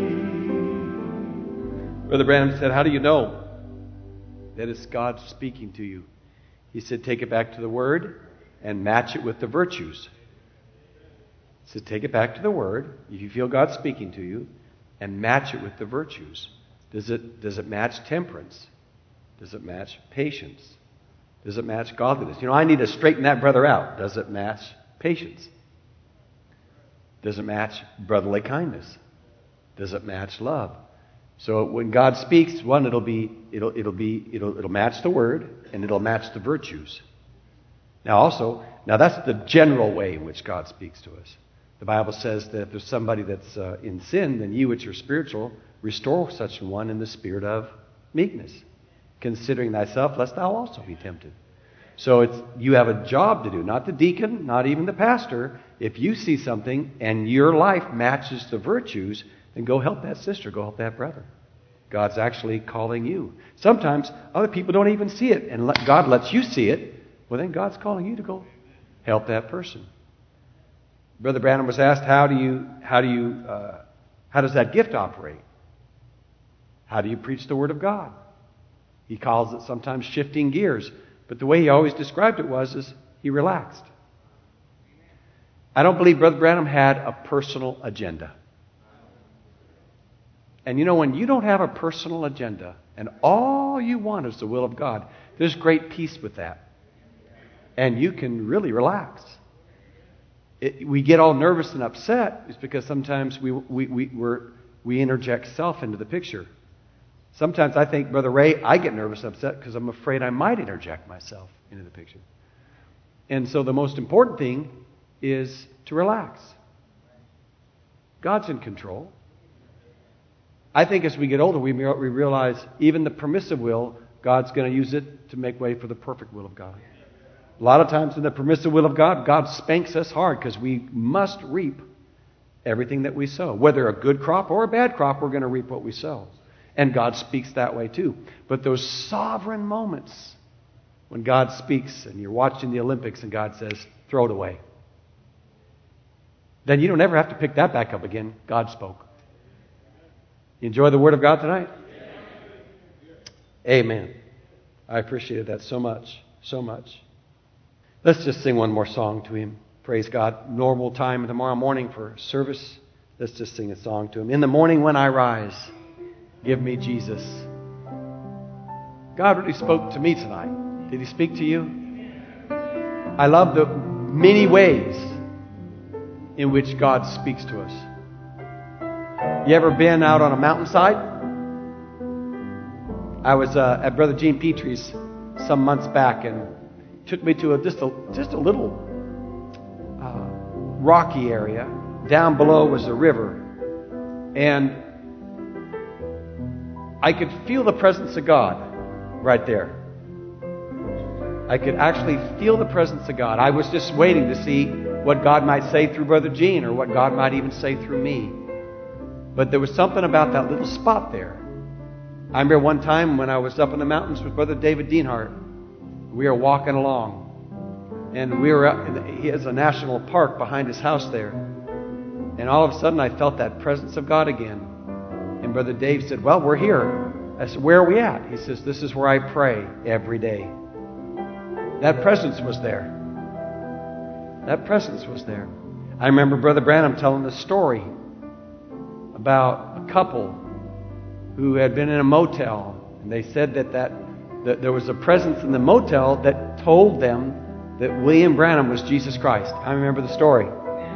Brother Branham said, how do you know that it's God speaking to you? He said, take it back to the Word and match it with the virtues. He said, take it back to the Word, if you feel God speaking to you, and match it with the virtues. Does it match temperance? Does it match patience? Does it match godliness? You know, I need to straighten that brother out. Does it match patience? Does it match brotherly kindness? Does it match love? So when God speaks, one, it'll match the Word and it'll match the virtues. Now that's the general way in which God speaks to us. The Bible says that if there's somebody that's in sin, then you which are spiritual, restore such an one in the spirit of meekness, considering thyself, lest thou also be tempted. So you have a job to do, not the deacon, not even the pastor. If you see something and your life matches the virtues, then go help that sister, go help that brother. God's actually calling you. Sometimes other people don't even see it, and God lets you see it. Well, then God's calling you to go help that person. Brother Branham was asked, how does that gift operate? How do you preach the Word of God? He calls it sometimes shifting gears, but the way he always described it is he relaxed. I don't believe Brother Branham had a personal agenda. And you know, when you don't have a personal agenda and all you want is the will of God, there's great peace with that. And you can really relax. We get all nervous and upset is because sometimes we interject self into the picture. Sometimes I think, Brother Ray, I get nervous and upset because I'm afraid I might interject myself into the picture. And so the most important thing is to relax. God's in control. I think as we get older, we realize even the permissive will, God's going to use it to make way for the perfect will of God. A lot of times in the permissive will of God, God spanks us hard because we must reap everything that we sow. Whether a good crop or a bad crop, we're going to reap what we sow. And God speaks that way too. But those sovereign moments when God speaks and you're watching the Olympics and God says, throw it away. Then you don't ever have to pick that back up again. God spoke. You enjoy the Word of God tonight? Amen. I appreciated that so much, so much. Let's just sing one more song to Him. Praise God. Normal time tomorrow morning for service. Let's just sing a song to Him. In the morning when I rise, Give me Jesus. God really spoke to me tonight. Did He speak to you? I love the many ways in which God speaks to us. You ever been out on a mountainside? I was at Brother Gene Petrie's some months back, and took me to just a little rocky area. Down below was a river, and I could feel the presence of God right there. I could actually feel the presence of God. I was just waiting to see what God might say through Brother Gene, or what God might even say through me. But there was something about that little spot there. I remember one time when I was up in the mountains with Brother David Dienhart. We were walking along, and we were he has a national park behind his house there. And all of a sudden I felt that presence of God again. And Brother Dave said, "Well, we're here." I said, "Where are we at?" He says, "This is where I pray every day." That presence was there. That presence was there. I remember Brother Branham telling a story about a couple who had been in a motel. And they said that there was a presence in the motel that told them that William Branham was Jesus Christ. I remember the story.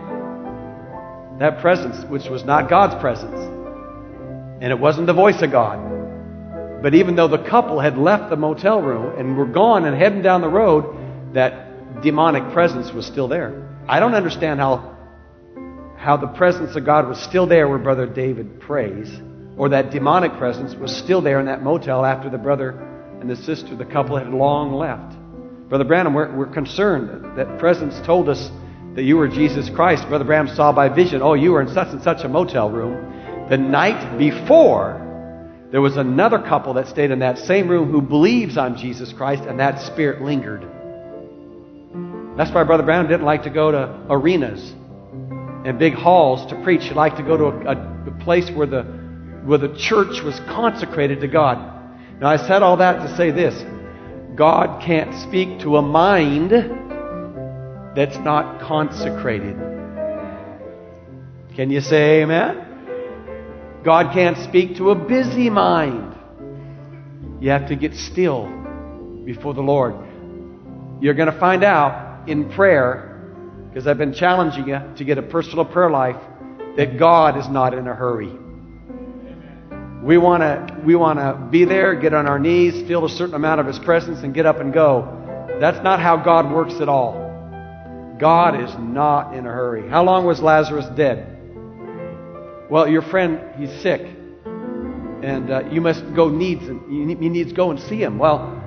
That presence, which was not God's presence. And it wasn't the voice of God. But even though the couple had left the motel room and were gone and heading down the road, that demonic presence was still there. I don't understand how the presence of God was still there where Brother David prays, or that demonic presence was still there in that motel after the brother and the sister, the couple, had long left. Brother Branham, we're concerned. That presence told us that you were Jesus Christ. Brother Branham saw by vision, oh, you were in such and such a motel room. The night before, there was another couple that stayed in that same room who believes I'm Jesus Christ, and that spirit lingered. That's why Brother Branham didn't like to go to arenas and big halls to preach. He liked to go to a place where the church was consecrated to God. Now, I said all that to say this. God can't speak to a mind that's not consecrated. Can you say amen? God can't speak to a busy mind. You have to get still before the Lord. You're going to find out in prayer, because I've been challenging you to get a personal prayer life, that God is not in a hurry. We want to be there, get on our knees, feel a certain amount of His presence, and get up and go. That's not how God works at all. God is not in a hurry. How long was Lazarus dead? Well, your friend, he's sick, and you must go he needs go and see him. Well,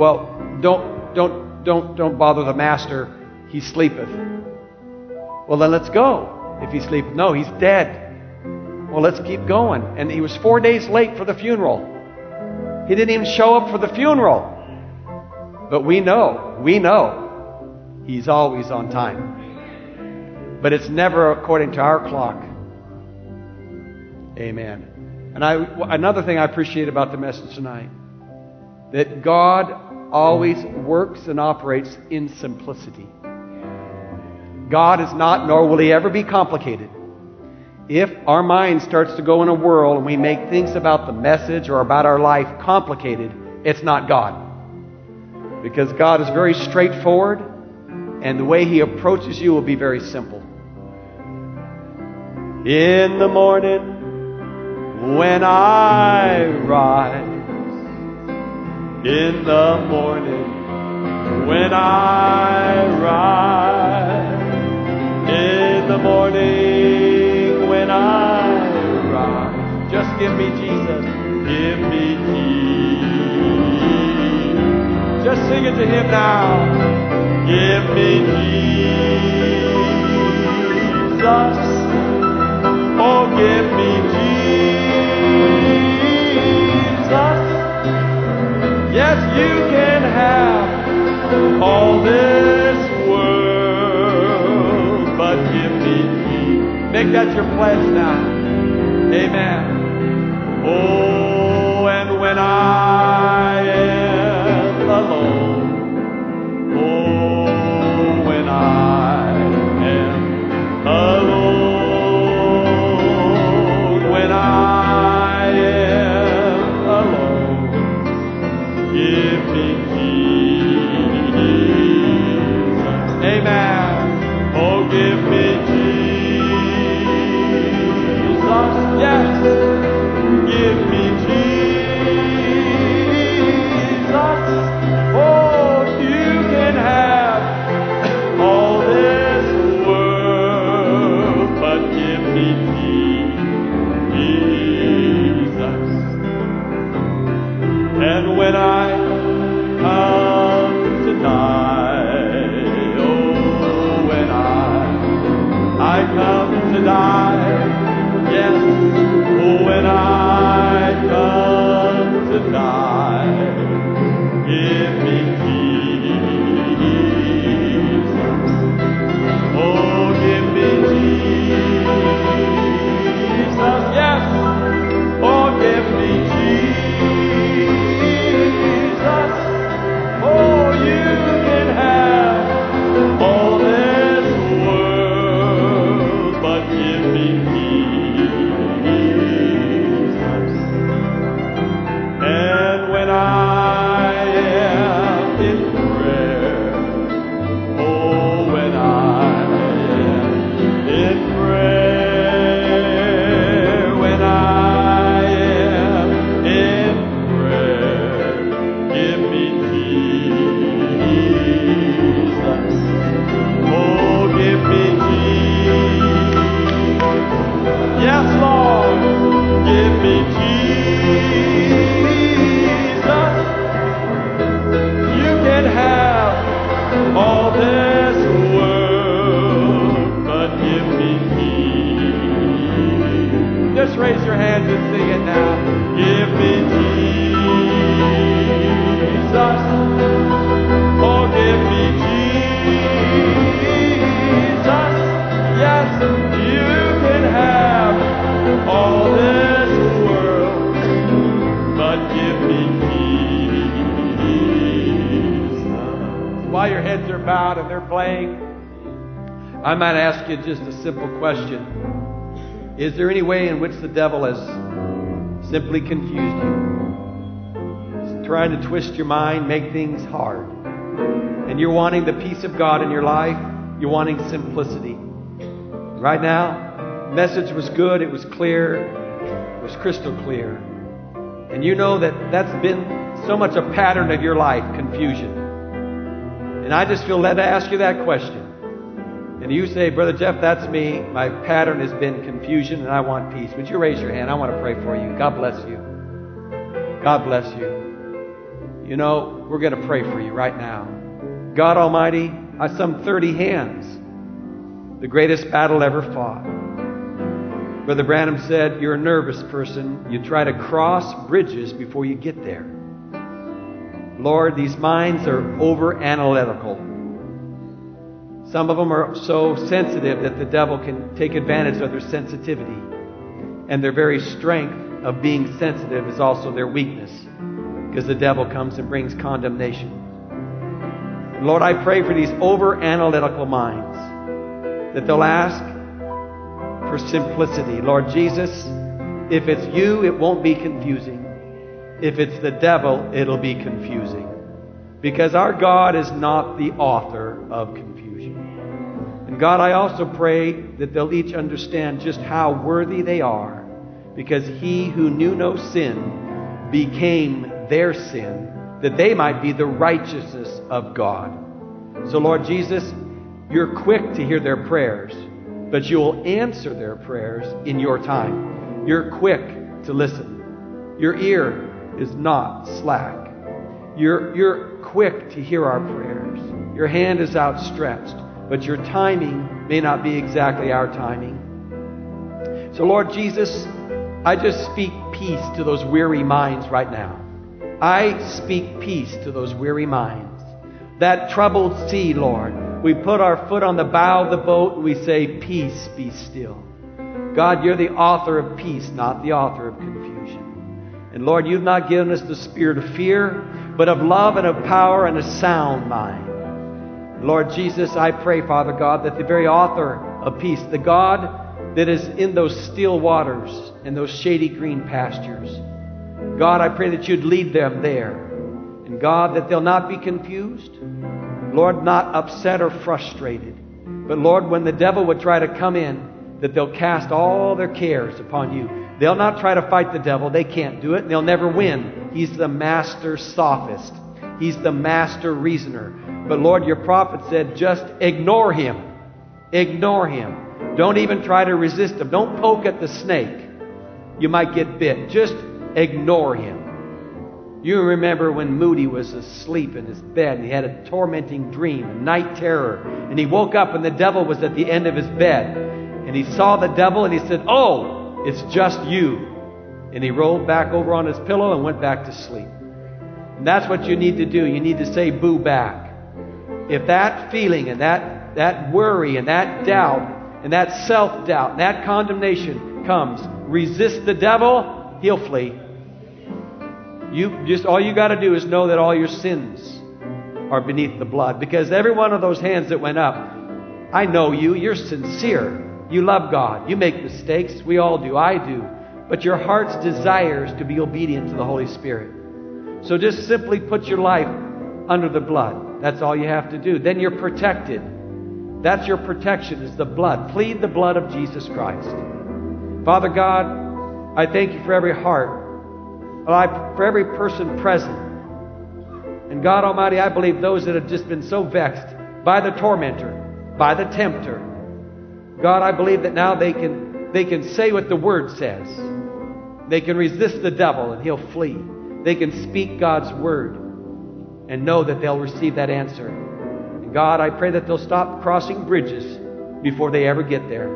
don't bother the master. He sleepeth. Well, then let's go. If he sleepeth, no, he's dead. Well, let's keep going. And he was 4 days late for the funeral. He didn't even show up for the funeral. But we know He's always on time. But it's never according to our clock. Amen. And another thing I appreciate about the message tonight, that God always works and operates in simplicity. God is not, nor will He ever be complicated. If our mind starts to go in a whirl and we make things about the message or about our life complicated, it's not God. Because God is very straightforward, and the way He approaches you will be very simple. In the morning, when I rise, in the morning, when I rise, in the morning, when I rise, just give me Jesus, give me Jesus. Just sing it to Him now. Give me Jesus. Oh, give me Jesus. Yes, you can have all this world, but give me Jesus. Make that your pledge now. Amen. Oh, and when I am alone, oh, when I am alone, when I am Just raise your hands and sing it now. Give me Jesus. Oh, give me Jesus. Yes, you can have all this world, but give me Jesus. While your heads are bowed and they're playing, I might ask you just a simple question. Is there any way in which the devil has simply confused you? He's trying to twist your mind, make things hard. And you're wanting the peace of God in your life. You're wanting simplicity. Right now, the message was good. It was clear. It was crystal clear. And you know that that's been so much a pattern of your life, confusion. And I just feel led to ask you that question. And you say, Brother Jeff, that's me. My pattern has been confusion and I want peace. Would you raise your hand? I want to pray for you. God bless you. God bless you. You know, we're going to pray for you right now. God Almighty, I some 30 hands. The greatest battle ever fought. Brother Branham said, you're a nervous person. You try to cross bridges before you get there. Lord, these minds are over-analytical. Some of them are so sensitive that the devil can take advantage of their sensitivity. And their very strength of being sensitive is also their weakness. Because the devil comes and brings condemnation. Lord, I pray for these over-analytical minds, that they'll ask for simplicity. Lord Jesus, if it's you, it won't be confusing. If it's the devil, it'll be confusing. Because our God is not the author of confusion. And God, I also pray that they'll each understand just how worthy they are. Because He who knew no sin became their sin, that they might be the righteousness of God. So Lord Jesus, you're quick to hear their prayers, but you will answer their prayers in your time. You're quick to listen. Your ear is not slack. You're quick to hear our prayers. Your hand is outstretched, but your timing may not be exactly our timing. So Lord Jesus, I just speak peace to those weary minds right now. I speak peace to those weary minds. That troubled sea, Lord, we put our foot on the bow of the boat and we say, peace, be still. God, you're the author of peace, not the author of confusion. And Lord, you've not given us the spirit of fear, but of love and of power and a sound mind. Lord Jesus, I pray, Father God, that the very author of peace, the God that is in those still waters and those shady green pastures, God, I pray that you'd lead them there. And God, that they'll not be confused. Lord, not upset or frustrated. But Lord, when the devil would try to come in, that they'll cast all their cares upon you. They'll not try to fight the devil. They can't do it. And they'll never win. He's the master sophist. He's the master reasoner. But Lord, your prophet said, just ignore him. Ignore him. Don't even try to resist him. Don't poke at the snake. You might get bit. Just ignore him. You remember when Moody was asleep in his bed and he had a tormenting dream, a night terror. And he woke up and the devil was at the end of his bed. And he saw the devil and he said, oh, it's just you. And he rolled back over on his pillow and went back to sleep. And that's what you need to do. You need to say boo back. If that feeling and that worry and that doubt and that self-doubt and that condemnation comes, resist the devil, he'll flee. All you got to do is know that all your sins are beneath the blood. Because every one of those hands that went up, I know you. You're sincere. You love God. You make mistakes. We all do. I do. But your heart's desire is to be obedient to the Holy Spirit. So just simply put your life under the blood. That's all you have to do. Then you're protected. That's your protection, is the blood. Plead the blood of Jesus Christ. Father God, I thank you for every heart. For every person present. And God Almighty, I believe those that have just been so vexed by the tormentor, by the tempter. God, I believe that now they can say what the Word says. They can resist the devil and he'll flee. They can speak God's Word and know that they'll receive that answer. And God, I pray that they'll stop crossing bridges before they ever get there.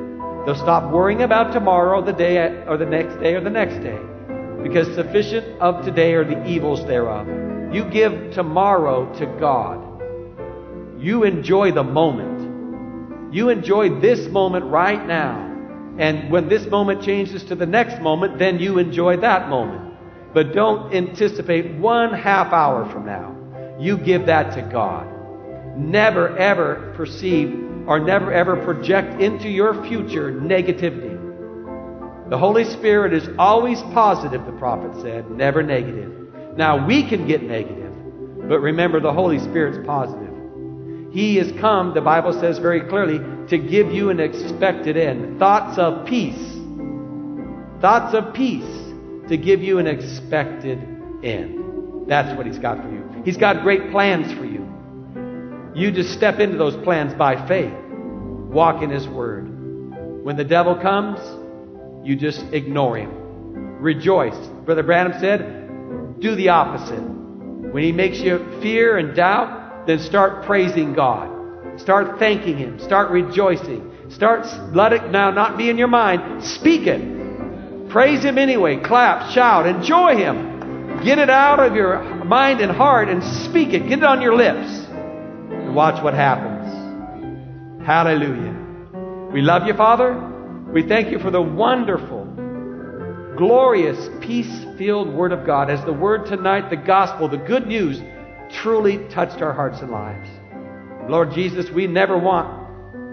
They'll stop worrying about tomorrow, the day, or the next day, or the next day. Because sufficient of today are the evils thereof. You give tomorrow to God. You enjoy the moment. You enjoy this moment right now. And when this moment changes to the next moment, then you enjoy that moment. But don't anticipate 1/2 hour from now. You give that to God. Never ever perceive or never ever project into your future negativity. The Holy Spirit is always positive, the prophet said, never negative. Now we can get negative, but remember the Holy Spirit's positive. He has come, the Bible says very clearly, to give you an expected end. Thoughts of peace. Thoughts of peace to give you an expected end. That's what He's got for you. He's got great plans for you. You just step into those plans by faith. Walk in His Word. When the devil comes, you just ignore him. Rejoice. Brother Branham said, do the opposite. When he makes you fear and doubt, then start praising God. Start thanking Him. Start rejoicing. Let it now not be in your mind. Speak it. Praise Him anyway. Clap, shout, enjoy Him. Get it out of your mind and heart and speak it. Get it on your lips. And watch what happens. Hallelujah. We love you, Father. We thank you for the wonderful, glorious, peace-filled Word of God. As the Word tonight, the gospel, the good news, truly touched our hearts and lives. Lord Jesus, we never want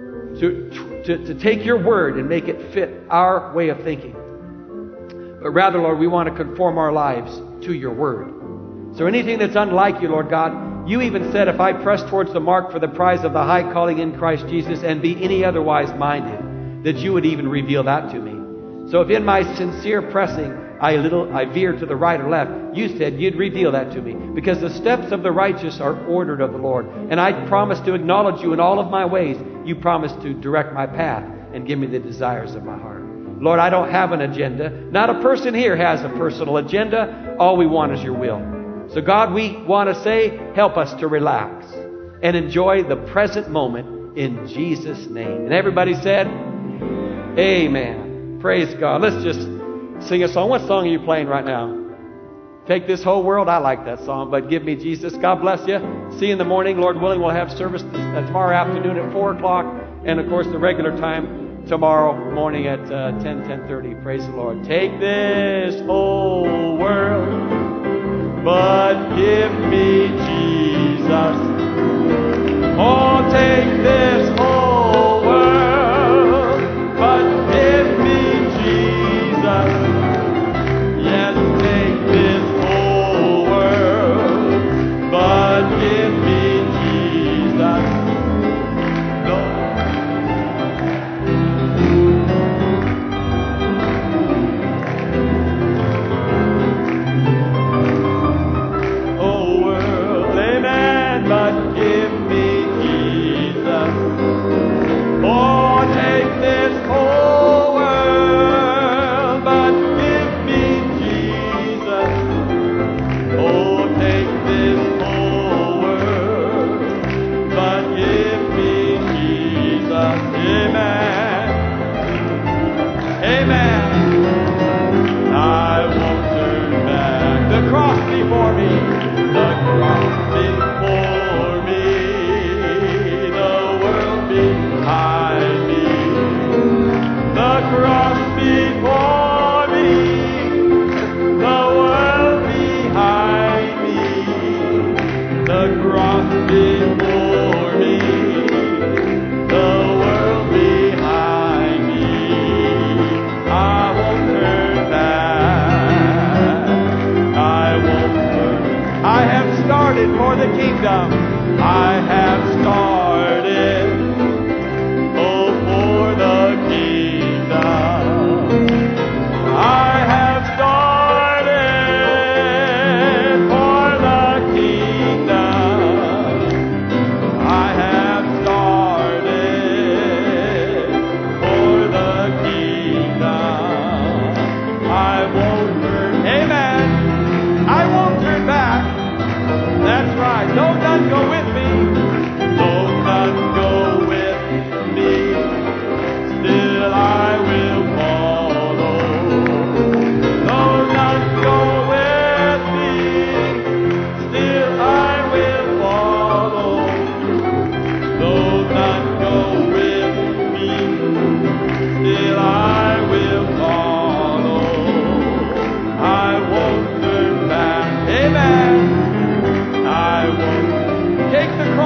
to take your Word and make it fit our way of thinking. But rather, Lord, we want to conform our lives to your Word. So anything that's unlike you, Lord God, you even said, if I press towards the mark for the prize of the high calling in Christ Jesus and be any otherwise minded, that you would even reveal that to me. So if in my sincere pressing I veer to the right or left, you said you'd reveal that to me. Because the steps of the righteous are ordered of the Lord. And I promise to acknowledge you in all of my ways. You promise to direct my path and give me the desires of my heart. Lord, I don't have an agenda. Not a person here has a personal agenda. All we want is your will. So God, we want to say, help us to relax and enjoy the present moment in Jesus' name. And everybody said, amen. Praise God. Let's just sing a song. What song are you playing right now? Take This Whole World. I like that song, but Give Me Jesus. God bless you. See you in the morning. Lord willing, we'll have service tomorrow afternoon at 4 o'clock. And, of course, the regular time tomorrow morning at 10:30. Praise the Lord. Take this whole world, but give me Jesus. Oh, take this whole world, but give me Jesus. Yes, take this whole world, but give me Jesus. Oh world, amen, but give me Jesus. Oh, take this whole world, but give me Jesus. Oh, take this whole world, but give me Jesus. Amen. Amen. I won't turn back. The cross before me. The cross before me. The world behind me. The cross before me. The world behind me. The cross before me. The world behind me. I won't turn back. I won't turn. I have started for the kingdom. I have started. Oh, for the kingdom. I have started for the kingdom. I have started for the kingdom. I won't turn. Amen. I won't turn back. That's right. Don't none go with me. Don't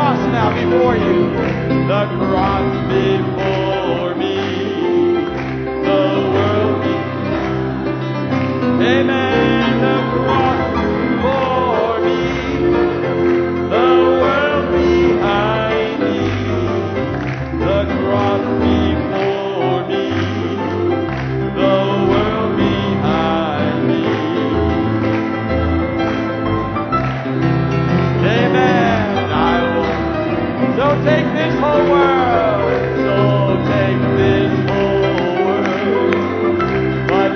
cross now before you. The cross before me. The world be. Amen. The cross before me. The world behind me. The cross before me. The world behind me. Amen. So take this whole world. So take this whole world. But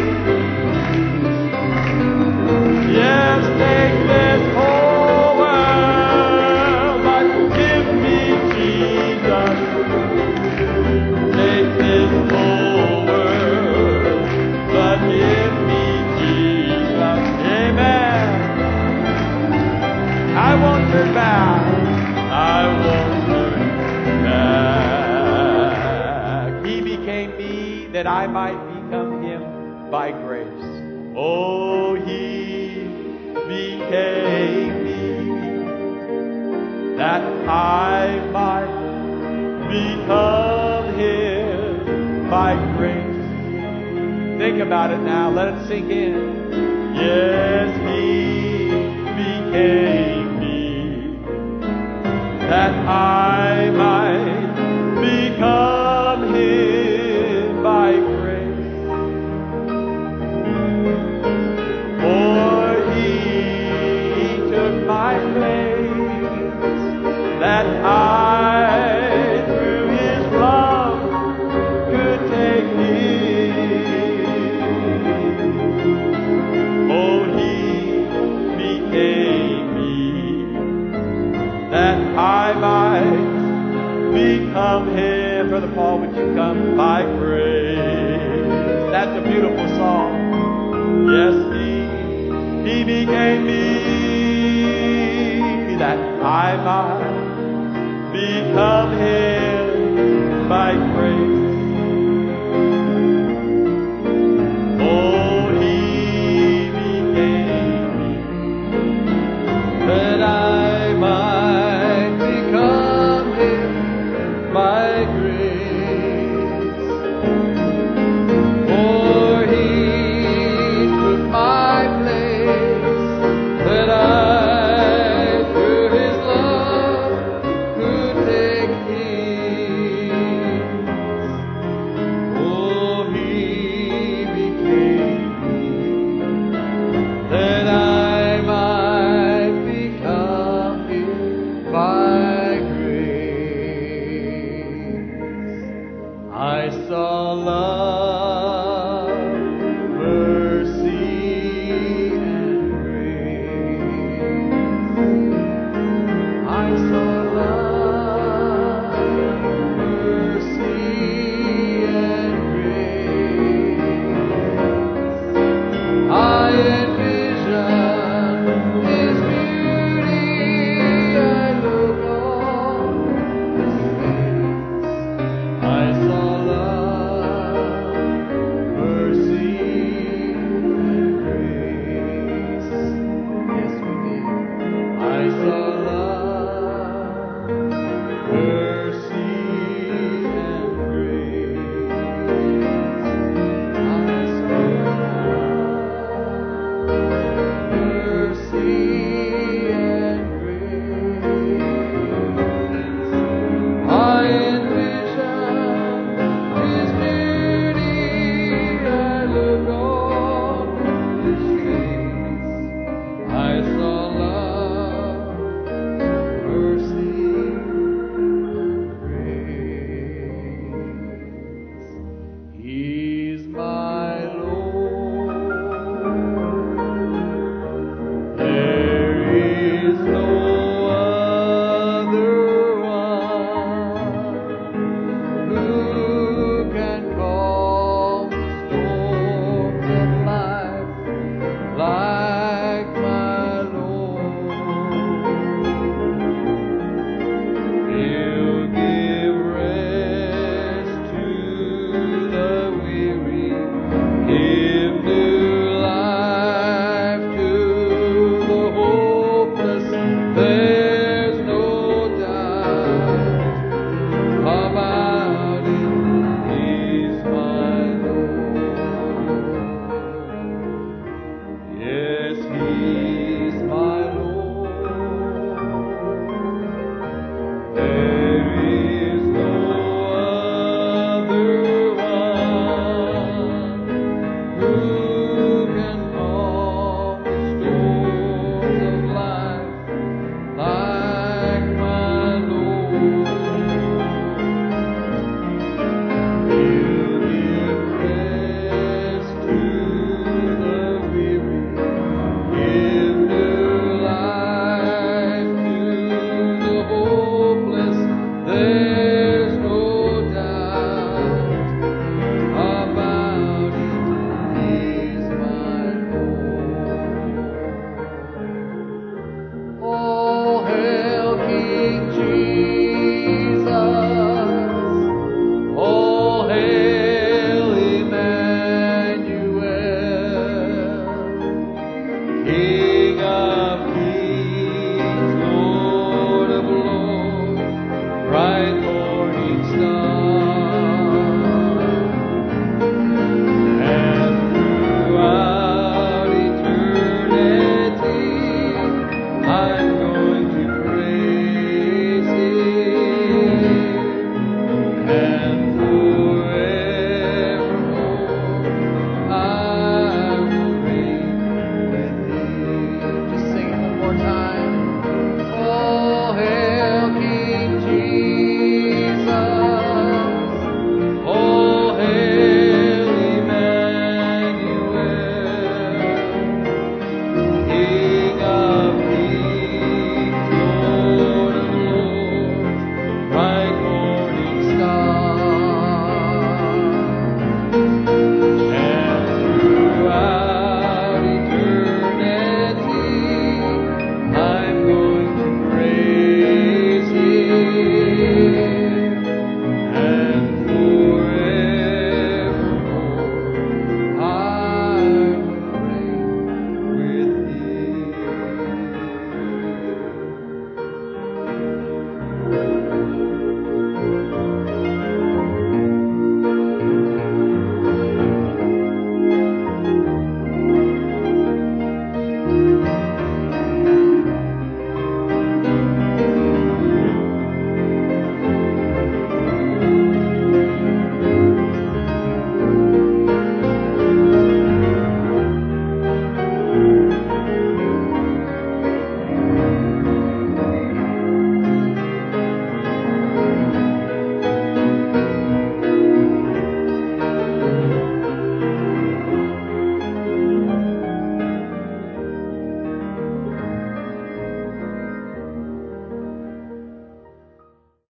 yes, take this whole world. But give me Jesus. Take this whole world. But give me Jesus. Amen. I won't turn back. I won't turn back. He became me that I might become him by grace. Oh, he became me that I might become him by grace. Think about it now. Let it sink in. Yes, he became that I might become him by grace. For he took my place, that I through his love could take him. Oh, he became me that I might become him. Brother Paul, would you come by grace? That's a beautiful song. Yes, he became me that I might become him